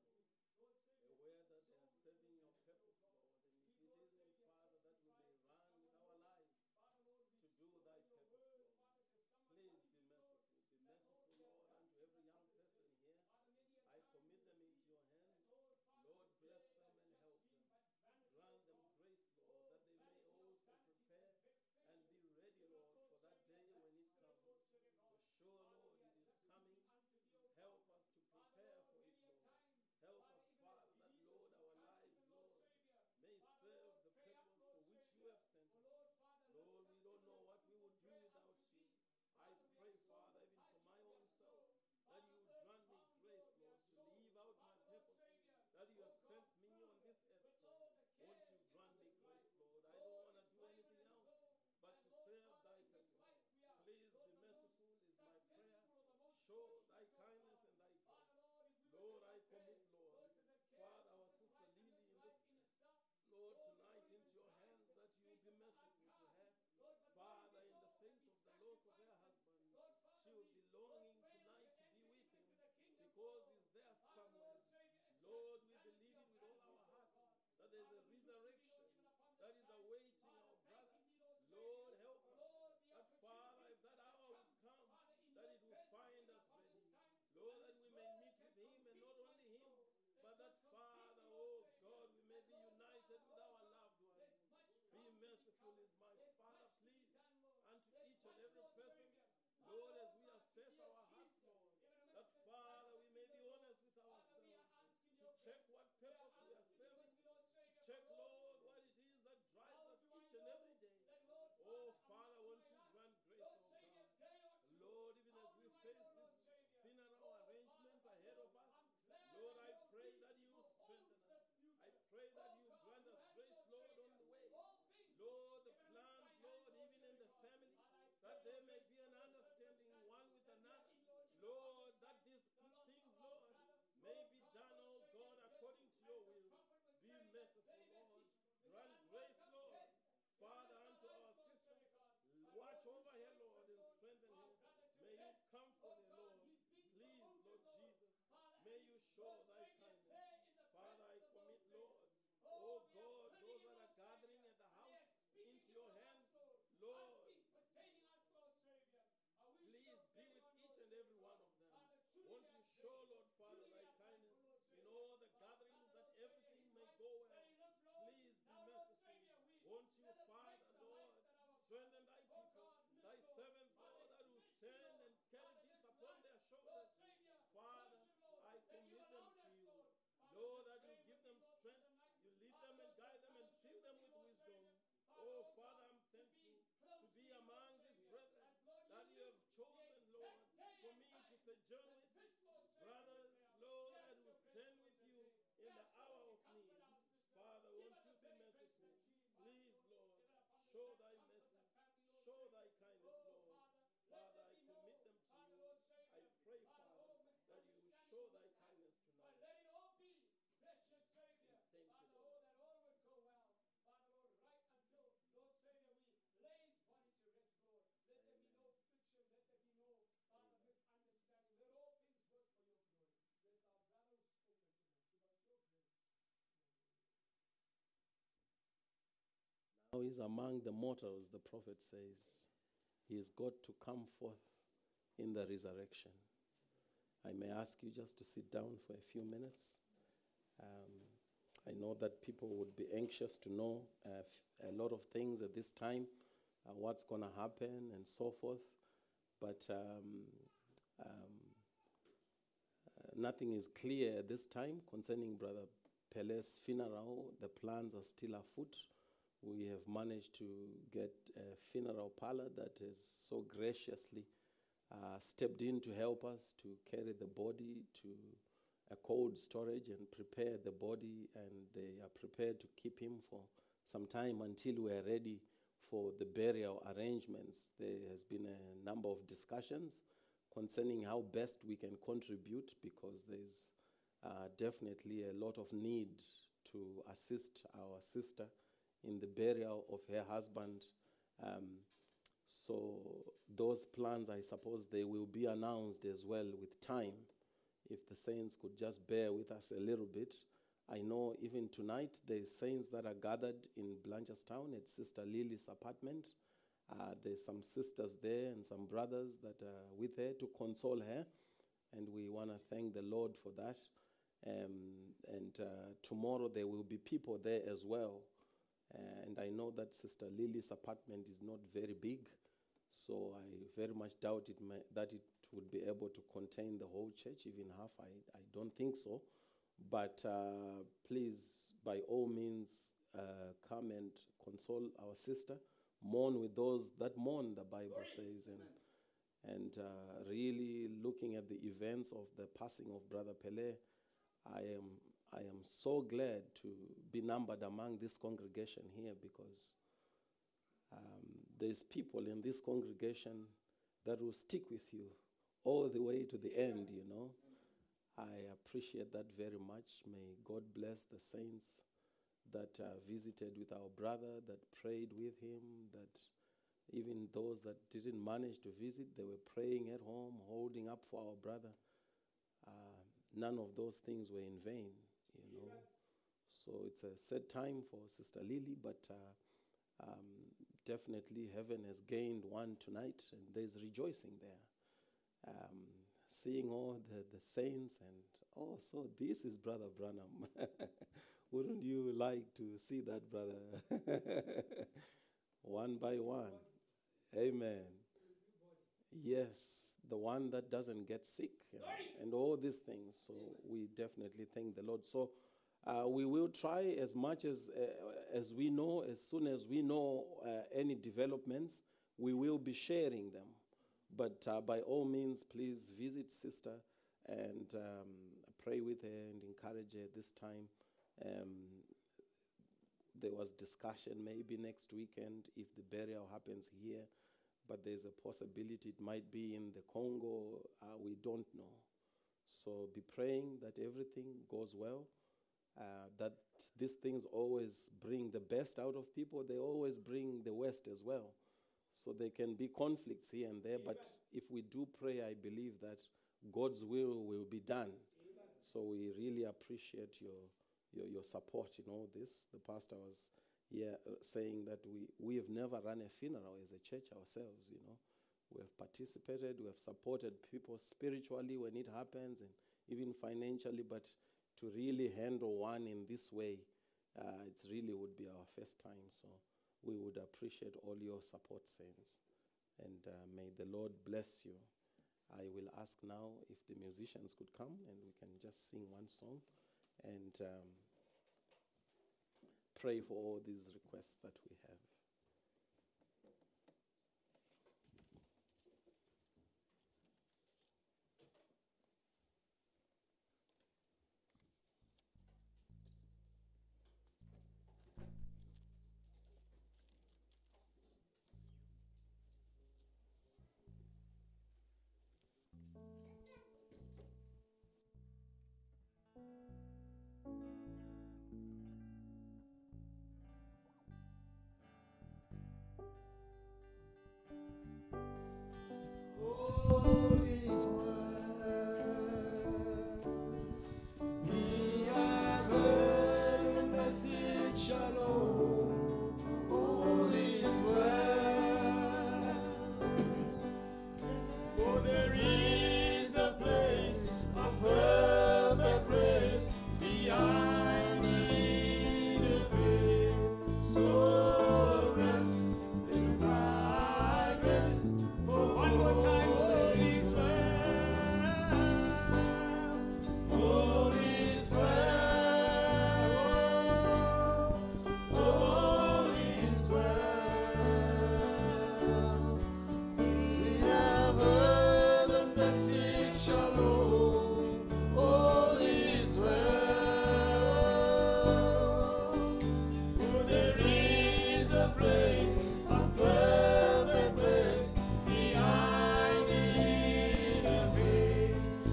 aware that they are serving your purpose, Lord. And if it isn't, Father, that we may run with our lives to do thy purpose, Lord. Please be merciful. Be merciful, Lord, unto every young person here. I commit them into your hands. Lord, bless them and help them. Grant them grace, Lord, that they may also prepare and be ready, Lord, for that day when it comes. For sure, Lord, it is coming. Help us to prepare for it, Lord. Help us, Father, that, Lord, our lives, Lord, may serve the purpose for which you have sent us. Lord, we don't know what we would do without you. I pray, Father, even for my own self, that you would grant me grace, Lord, to live out my purpose that you have sent me on this earth, Lord. Won't you grant me grace, Lord? I don't want to do anything else but to serve thy purpose. Please be merciful is my prayer. Show thy kindness and thy grace. Lord, I commit, Lord, Father, our sister Lily in this, Lord, tonight into your hands, that you will be merciful to her. Father, in the face of the loss of her husband, she will be longing tonight to be with him because he's there somewhere. Lord, we believe it with all our hearts that there's a resurrection that is awaiting our brother. Lord, help us that, Father, if that hour would come, that it will find us ready. Lord, that we may meet with him, and not only him, but that, Father, oh God, we may be united with our loved ones. Be merciful is my Father, please, unto each and every person. Lord, as we assess our hearts, Lord, that, Father, we may be honest with ourselves, to check what purpose we are serving, to check, Lord, what it is that drives us each and every day. Oh, Father, won't you grant grace, oh God. Lord, even as we face this funeral arrangements ahead of us, Lord, I pray that you strengthen us. I pray that you grant us grace, Lord, on the way. Lord, the plans, Lord, even in the family, that there may be an understanding one with another. Lord, that these things, Lord, may be done, oh God, according to your will. Be merciful, Lord. Grant grace, Lord, Father, unto our sister. Watch over her, Lord, and strengthen her. May you comfort her, Lord. Please, Lord Jesus, may you show thy kindness. Father, I commit, Lord, oh God, those that are gathering at the house into your hands. Lord, please be with each and every one of them. Won't you show, Lord Father, thy kindness in all the gatherings, that everything may go well. Please be merciful. Won't you, Father, Lord, strengthen thy people, thy servants, Lord, that will stand and carry this upon their shoulders. Father, I commit them to you. Lord, that you give them strength, you lead them and guide them and fill them with wisdom. Oh, Father, I'm thankful to be among these brethren that you have chosen, Lord, for me to sojourn with brothers, Lord, that will stand with you in the hour of need. Father, won't you be merciful? Please, Lord, show thy mercy, show thy kindness, Lord. Father, I commit them to you. I pray, Father, that you will show thy kindness tonight. Now is among the mortals, the prophet says. He is got to come forth in the resurrection. I may ask you just to sit down for a few minutes. Um, I know that people would be anxious to know uh, f- a lot of things at this time, uh, what's going to happen and so forth. But um, um, uh, nothing is clear at this time concerning Brother Pele's funeral. The plans are still afoot. We have managed to get a funeral parlor that has so graciously uh, stepped in to help us to carry the body to a cold storage and prepare the body, and they are prepared to keep him for some time until we are ready for the burial arrangements. There has been a number of discussions concerning how best we can contribute, because there's uh, definitely a lot of need to assist our sister in the burial of her husband. Um, so those plans, I suppose, they will be announced as well with time. If the saints could just bear with us a little bit. I know even tonight there's saints that are gathered in Blanchardstown at Sister Lily's apartment. Uh, there's some sisters there and some brothers that are with her to console her, and we want to thank the Lord for that. Um, and uh, tomorrow there will be people there as well. And I know that Sister Lily's apartment is not very big, so I very much doubt it may, that it would be able to contain the whole church, even half. I, I don't think so. But uh, please, by all means, uh, come and console our sister. Mourn with those that mourn, the Bible says. And, and uh, really looking at the events of the passing of Brother Pele, I am, I am so glad to be numbered among this congregation here, because um, there's people in this congregation that will stick with you all the way to the end, you know. I appreciate that very much. May God bless the saints that uh, visited with our brother, that prayed with him, that even those that didn't manage to visit, they were praying at home, holding up for our brother. Uh, none of those things were in vain, you know. So it's a sad time for Sister Lily, but uh, um, definitely heaven has gained one tonight, and there's rejoicing there. Um, seeing all the, the saints, and oh, so this is Brother Branham. Wouldn't you like to see that, brother? One by one. Amen. Yes, the one that doesn't get sick, and, and all these things. So we definitely thank the Lord. So uh, we will try as much as uh, as we know. As soon as we know uh, any developments, we will be sharing them. But uh, by all means, please visit Sister and um, pray with her and encourage her this time. Um, there was discussion maybe next weekend if the burial happens here, but there's a possibility it might be in the Congo. Uh, we don't know. So be praying that everything goes well, uh, that these things always bring the best out of people. They always bring the worst as well. So there can be conflicts here and there, but if we do pray, I believe that God's will will be done. So we really appreciate your your, your support in all this. The pastor was here uh, saying that we, we have never run a funeral as a church ourselves, you know. We have participated, we have supported people spiritually when it happens, and even financially, but to really handle one in this way, uh, it really would be our first time. So we would appreciate all your support, saints. And uh, may the Lord bless you. I will ask now if the musicians could come and we can just sing one song and um, pray for all these requests that we have.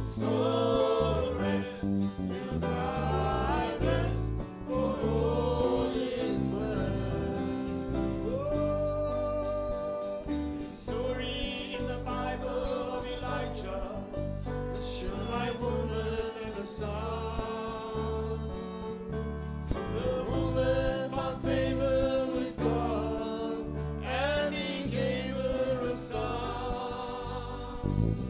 So rest, little bride, rest, for all is well. Oh, there's a story in the Bible of Elijah, the Shunammite woman and her son. The woman found favor with God, and He gave her a son.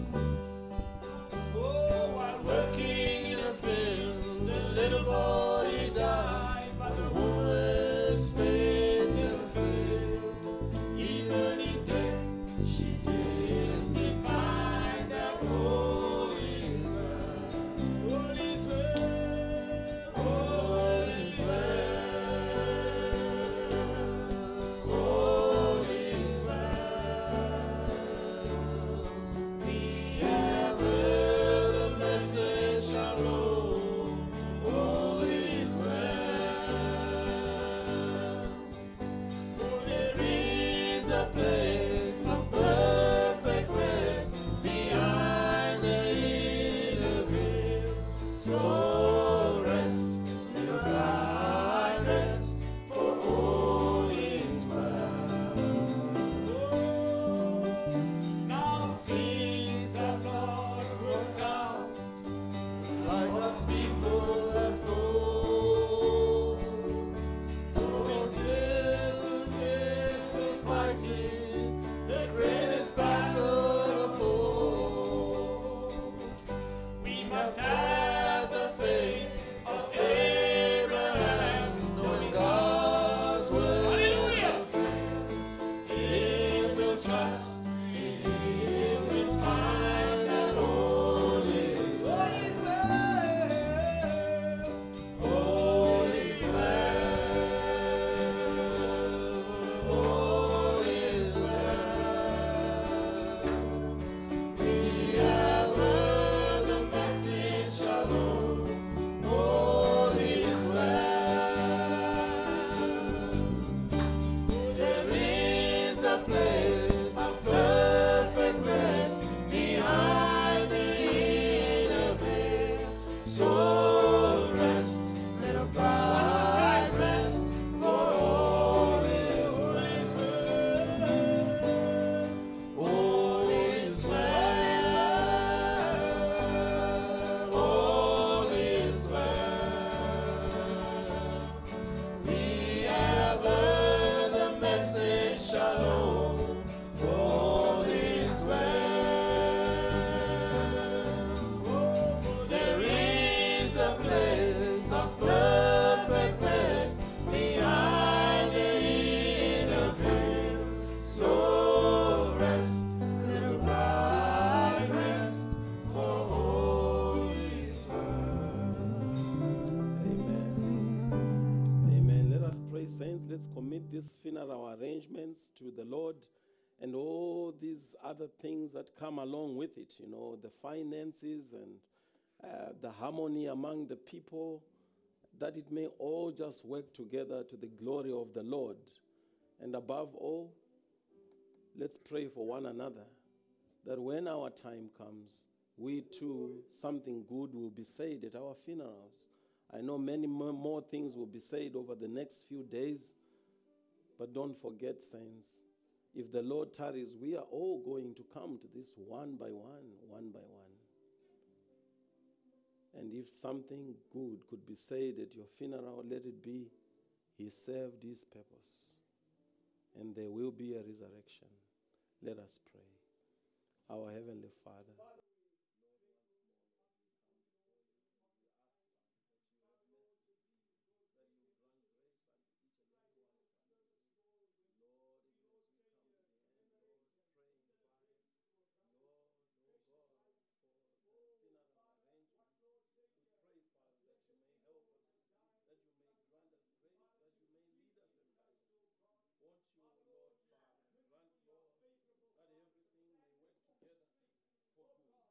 Oh, while working in a field, the little boy he died, but the woman's faith never failed. Even in death, she testified that all is well. All is well. All is well. All is well. We have heard the message, shalom. All is well. For there is a place of perfect rest behind the inner veil. So rest, little bride, rest, for all is well. Oh, now things have not worked out like God's people have thought. For we still, we're still fighting the greatest battle of all. We must have the faith of Abraham, knowing God's word. Hallelujah! If we'll trust in Him, we'll find that all is well. All is well. All is well. We have heard the message, shalom. All is well. There is a place of perfect rest behind the inner veil. So rest, little bride, rest, for all is well. All is well. All is well. We have heard the message, shalom. All is well. Oh, for there is a place of perfect rest behind the inner veil. So rest, little bride, rest, for all is well. Amen. Amen. Let us pray, saints. Let's commit these funeral arrangements to the Lord and all these other things that come along with it, you know, the finances and uh, the harmony among the people, that it may all just work together to the glory of the Lord. And above all, let's pray for one another, that when our time comes, we too, something good will be said at our funerals. I know many more more things will be said over the next few days, but don't forget, saints, if the Lord tarries, we are all going to come to this one by one, one by one. And if something good could be said at your funeral, let it be, He served His purpose, and there will be a resurrection. Let us pray. Our Heavenly Father, won't you, Lord Father, grant, Lord, that everything may work together for good.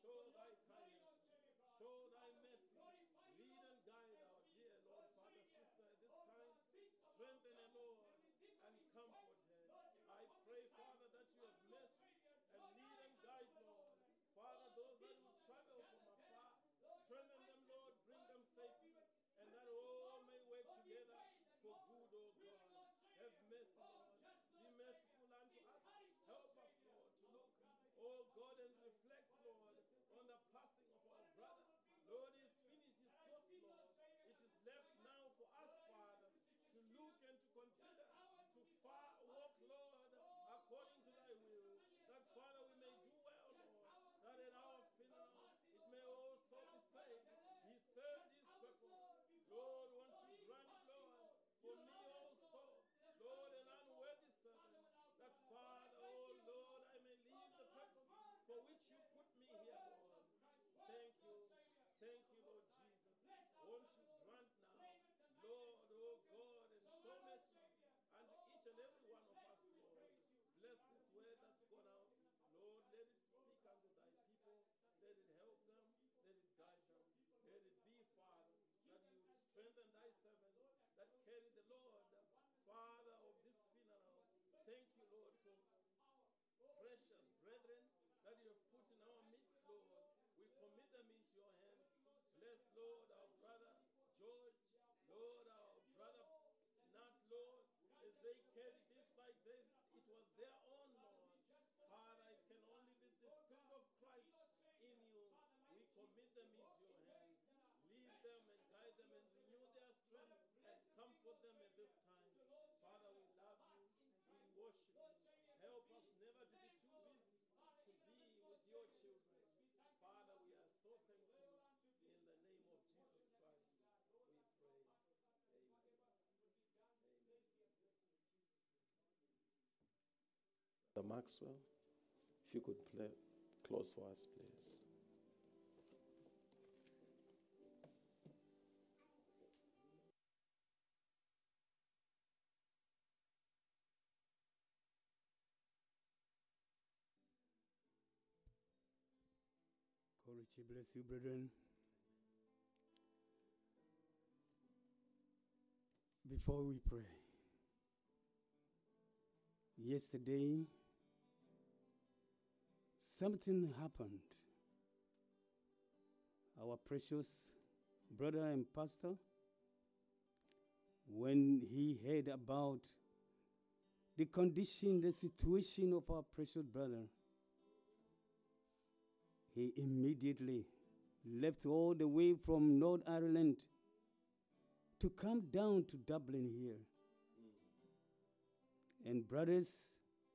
Show thy kindness. Show thy mercy. Lead and guide our dear Lord, Father, sister at this time. Strengthen her, Lord, and comfort her. I pray, Father, that you have mercy and lead and guide, Lord. Father, those that will travel from afar, strengthen them, Lord, bring them safely, and that all may work together for good, O God. Have mercy, Lord. Be merciful unto us. Help us, Lord, to look, oh God, and reflect, Lord, on the passing of our brother. Lord, he has finished his course, Lord. It is left now for us, Father, to look and to consider, to far walk, Lord, according to thy will. That, Father, we may do well, Lord. That in our funeral it may also be saved. He served his purpose. Lord, won't you grant it, Lord, for me also, Lord, an unworthy servant. That, Father, oh Lord, I may leave the purpose for which you put me here, Lord. Thank you. Thank you, Lord Jesus. Won't you grant now, Lord, oh God, and show mercy unto each and every one of us, Lord. Bless this word that's gone out. Lord, let it speak unto thy people. Let it help them. Let it guide them. Let it be, Father, that you would strengthen thy servants that carry the Lord, Father, of this funeral. Thank you, Lord, for precious brethren that you have put in our midst, Lord. We commit them into your hands. Bless, Lord, our brother George, Lord, our brother Nat, Lord, as they carry this like this, it was their own, Lord. Father, it can only be the Spirit of Christ in you. We commit them into your hands. Lead them and guide them and renew their strength and comfort them at this time. Father, we love you. We worship you. Help us never to be too busy to be with your children. Father, we are so thankful. In the name of Jesus Christ, we pray. Amen. Amen. Brother Maxwell, if you could play close for us, please. God richly bless you, brethren. Before we pray, yesterday, something happened. Our precious brother and pastor, when he heard about the condition, the situation of our precious brother, he immediately left all the way from North Ireland to come down to Dublin here. Mm. And brothers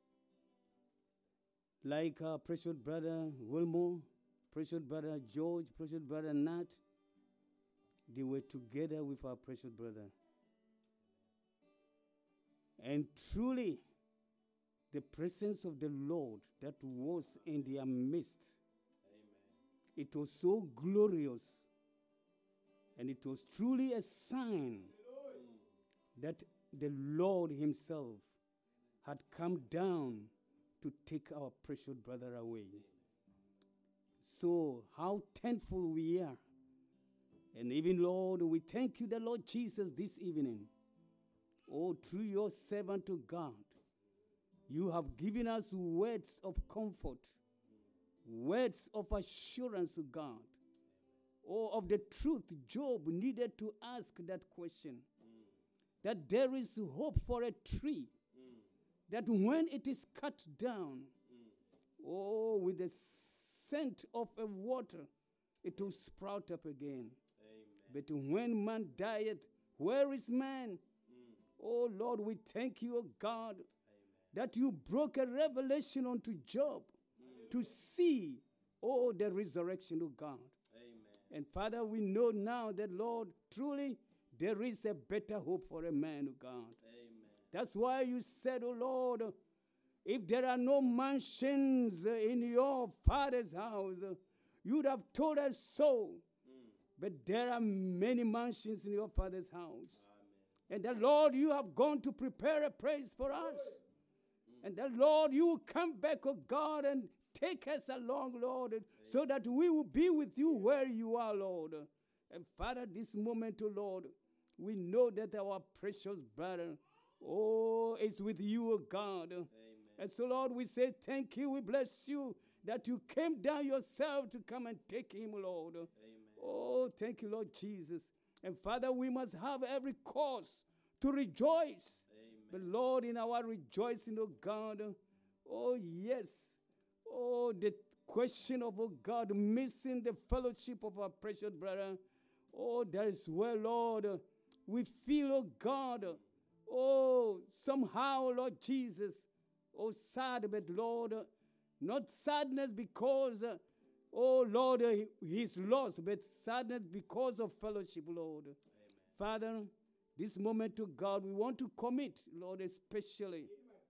like our precious brother Wilmore, precious brother George, precious brother Nat, they were together with our precious brother. And truly, the presence of the Lord that was in their midst, it was so glorious, and it was truly a sign that the Lord himself had come down to take our precious brother away. So how thankful we are. And even, Lord, we thank you, the Lord Jesus, this evening. Oh, through your servant to God, you have given us words of comfort, words of assurance to God. Oh, of the truth, Job needed to ask that question. Mm. That there is hope for a tree. Mm. That when it is cut down, mm. oh, with the scent of a water, it will sprout up again. Amen. But when man dieth, where is man? Mm. Oh, Lord, we thank you, oh God, Amen. That you broke a revelation unto Job. To see, oh, the resurrection of God. Amen. And Father, we know now that, Lord, truly there is a better hope for a man of God. Amen. That's why you said, oh Lord, if there are no mansions in your Father's house, you would have told us so. Mm. But there are many mansions in your Father's house. Amen. And that, Lord, you have gone to prepare a place for us. Mm. And that, Lord, you will come back, oh God, and take us along, Lord, so that we will be with you where you are, Lord. And Father, this moment, oh Lord, we know that our precious brother, oh, is with you, oh God. Amen. And so, Lord, we say thank you. We bless you that you came down yourself to come and take him, Lord. Amen. Oh, thank you, Lord Jesus. And Father, we must have every cause to rejoice. Amen. But Lord, in our rejoicing, oh God, oh yes, oh, the question of, oh God, missing the fellowship of our precious brother, oh, that is where, Lord, we feel, oh God, oh, somehow, Lord Jesus, oh, sad, but Lord, not sadness because, uh, oh, Lord, uh, he's lost, but sadness because of fellowship, Lord. Amen. Father, this moment to God, we want to commit, Lord, especially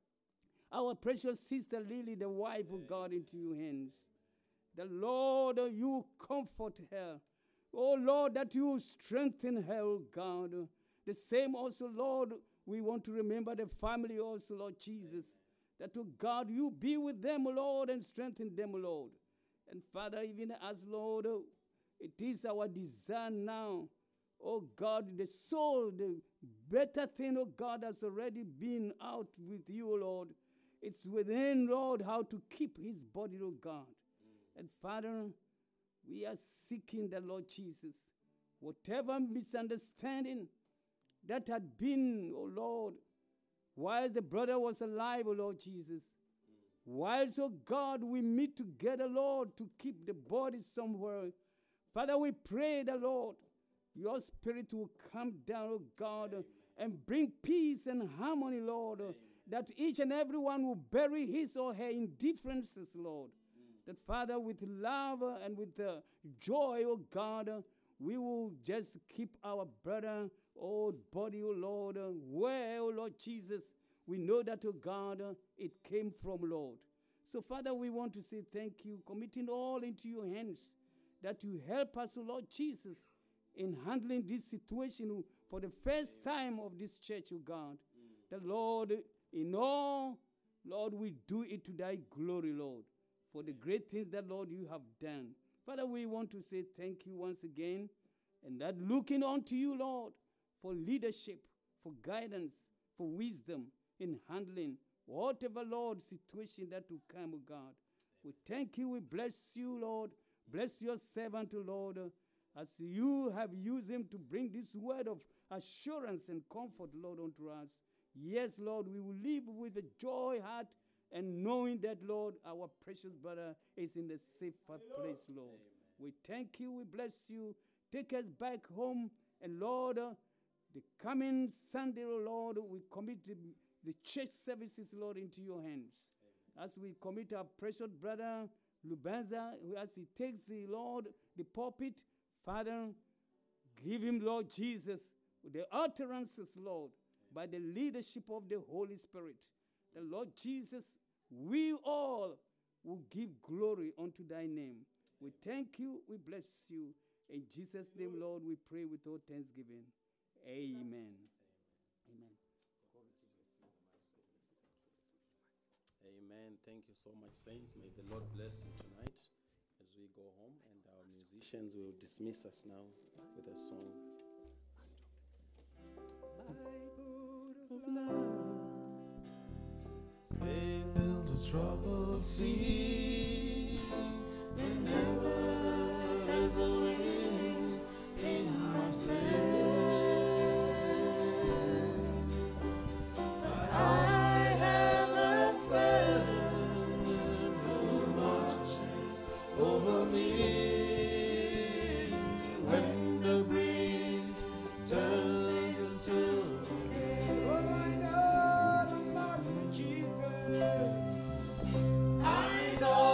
our precious sister Lily, the wife of God, into your hands. The Lord, uh, you comfort her. Oh, Lord, that you strengthen her, oh God. The same also, Lord, we want to remember the family also, Lord Jesus. That, oh God, you be with them, Lord, and strengthen them, Lord. And Father, even as, Lord, oh, it is our desire now, oh God, the soul, the better thing, oh God, has already been out with you, Lord. It's within, Lord, how to keep his body, oh God. Mm. And Father, we are seeking the Lord Jesus. Whatever misunderstanding that had been, oh Lord, whilst the brother was alive, oh Lord Jesus, whilst, oh God, we meet together, Lord, to keep the body somewhere. Father, we pray the Lord, your spirit will come down, oh God, Amen. And bring peace and harmony, Lord, Amen. That each and every one will bury his or her indifferences, Lord. Mm. That, Father, with love and with uh, joy, oh God, we will just keep our brother, oh body, oh Lord, uh, where, oh Lord Jesus, we know that, oh God, uh, it came from, Lord. So, Father, we want to say thank you, committing all into your hands, that you help us, oh Lord Jesus, in handling this situation for the first time of this church, oh God. Mm. The Lord, in all, Lord, we do it to thy glory, Lord, for the great things that, Lord, you have done. Father, we want to say thank you once again, and that looking unto you, Lord, for leadership, for guidance, for wisdom in handling whatever, Lord, situation that will come, oh God. We thank you, we bless you, Lord. Bless your servant, oh Lord, as you have used him to bring this word of assurance and comfort, Lord, unto us. Yes, Lord, we will live with a joy heart and knowing that, Lord, our precious brother is in a safer place, Lord. Amen. We thank you, we bless you. Take us back home, and Lord, uh, the coming Sunday, oh Lord, we commit the, the church services, Lord, into your hands. Amen. As we commit our precious brother, Lubanza, as he takes the, Lord, the pulpit, Father, give him, Lord Jesus, the utterances, Lord, by the leadership of the Holy Spirit. The Lord Jesus, we all will give glory unto thy name. We thank you, we bless you. In Jesus' name, Lord, we pray with all thanksgiving. Amen. Amen. Amen. Thank you so much, saints. May the Lord bless you tonight as we go home, and our musicians will dismiss us now with a song. Sails this troubled sea, whenever there's a wind in my sails. But I have a friend who watches over me when the breeze turns into Oh, I know the Master Jesus. I know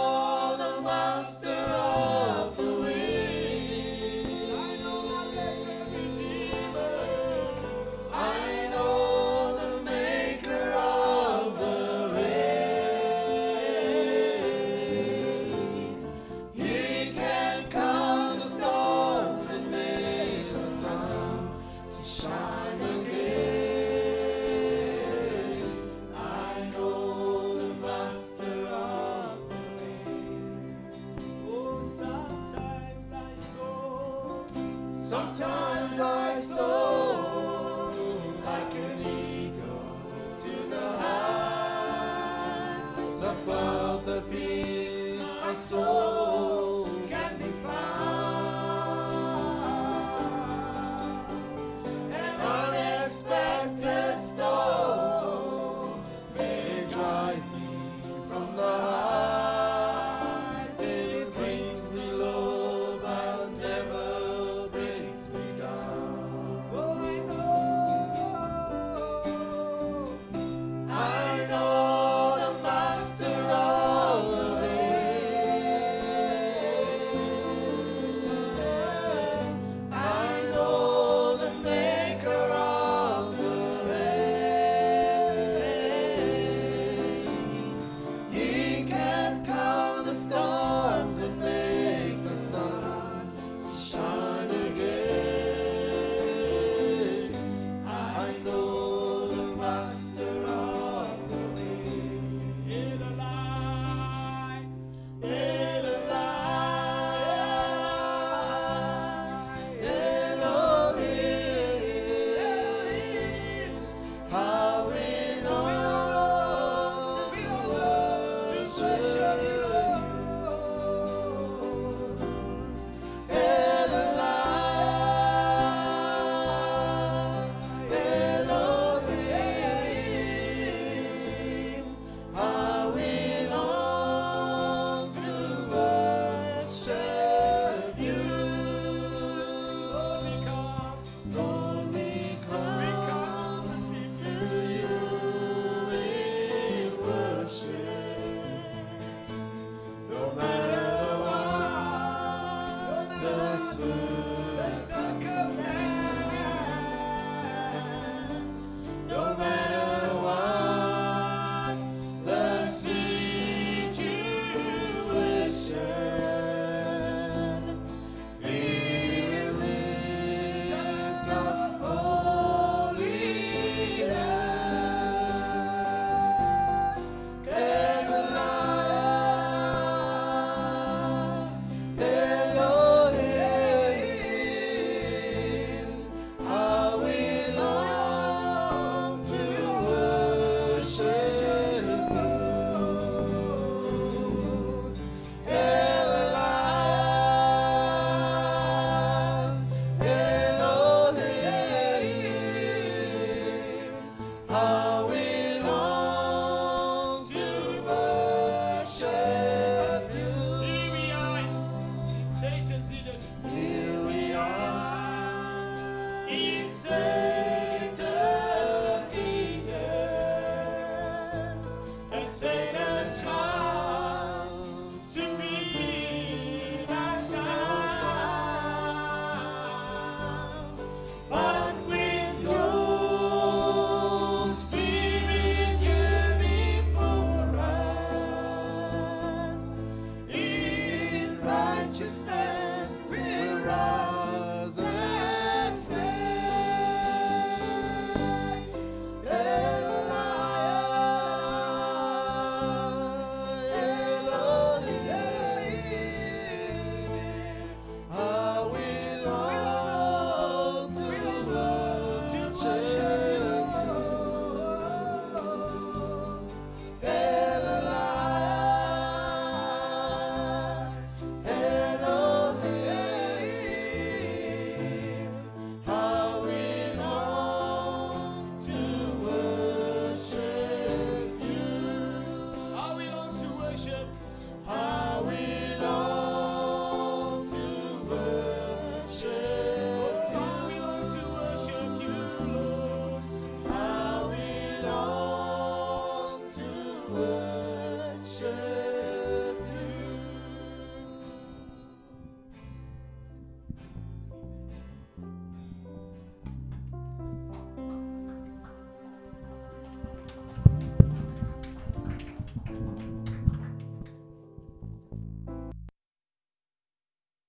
how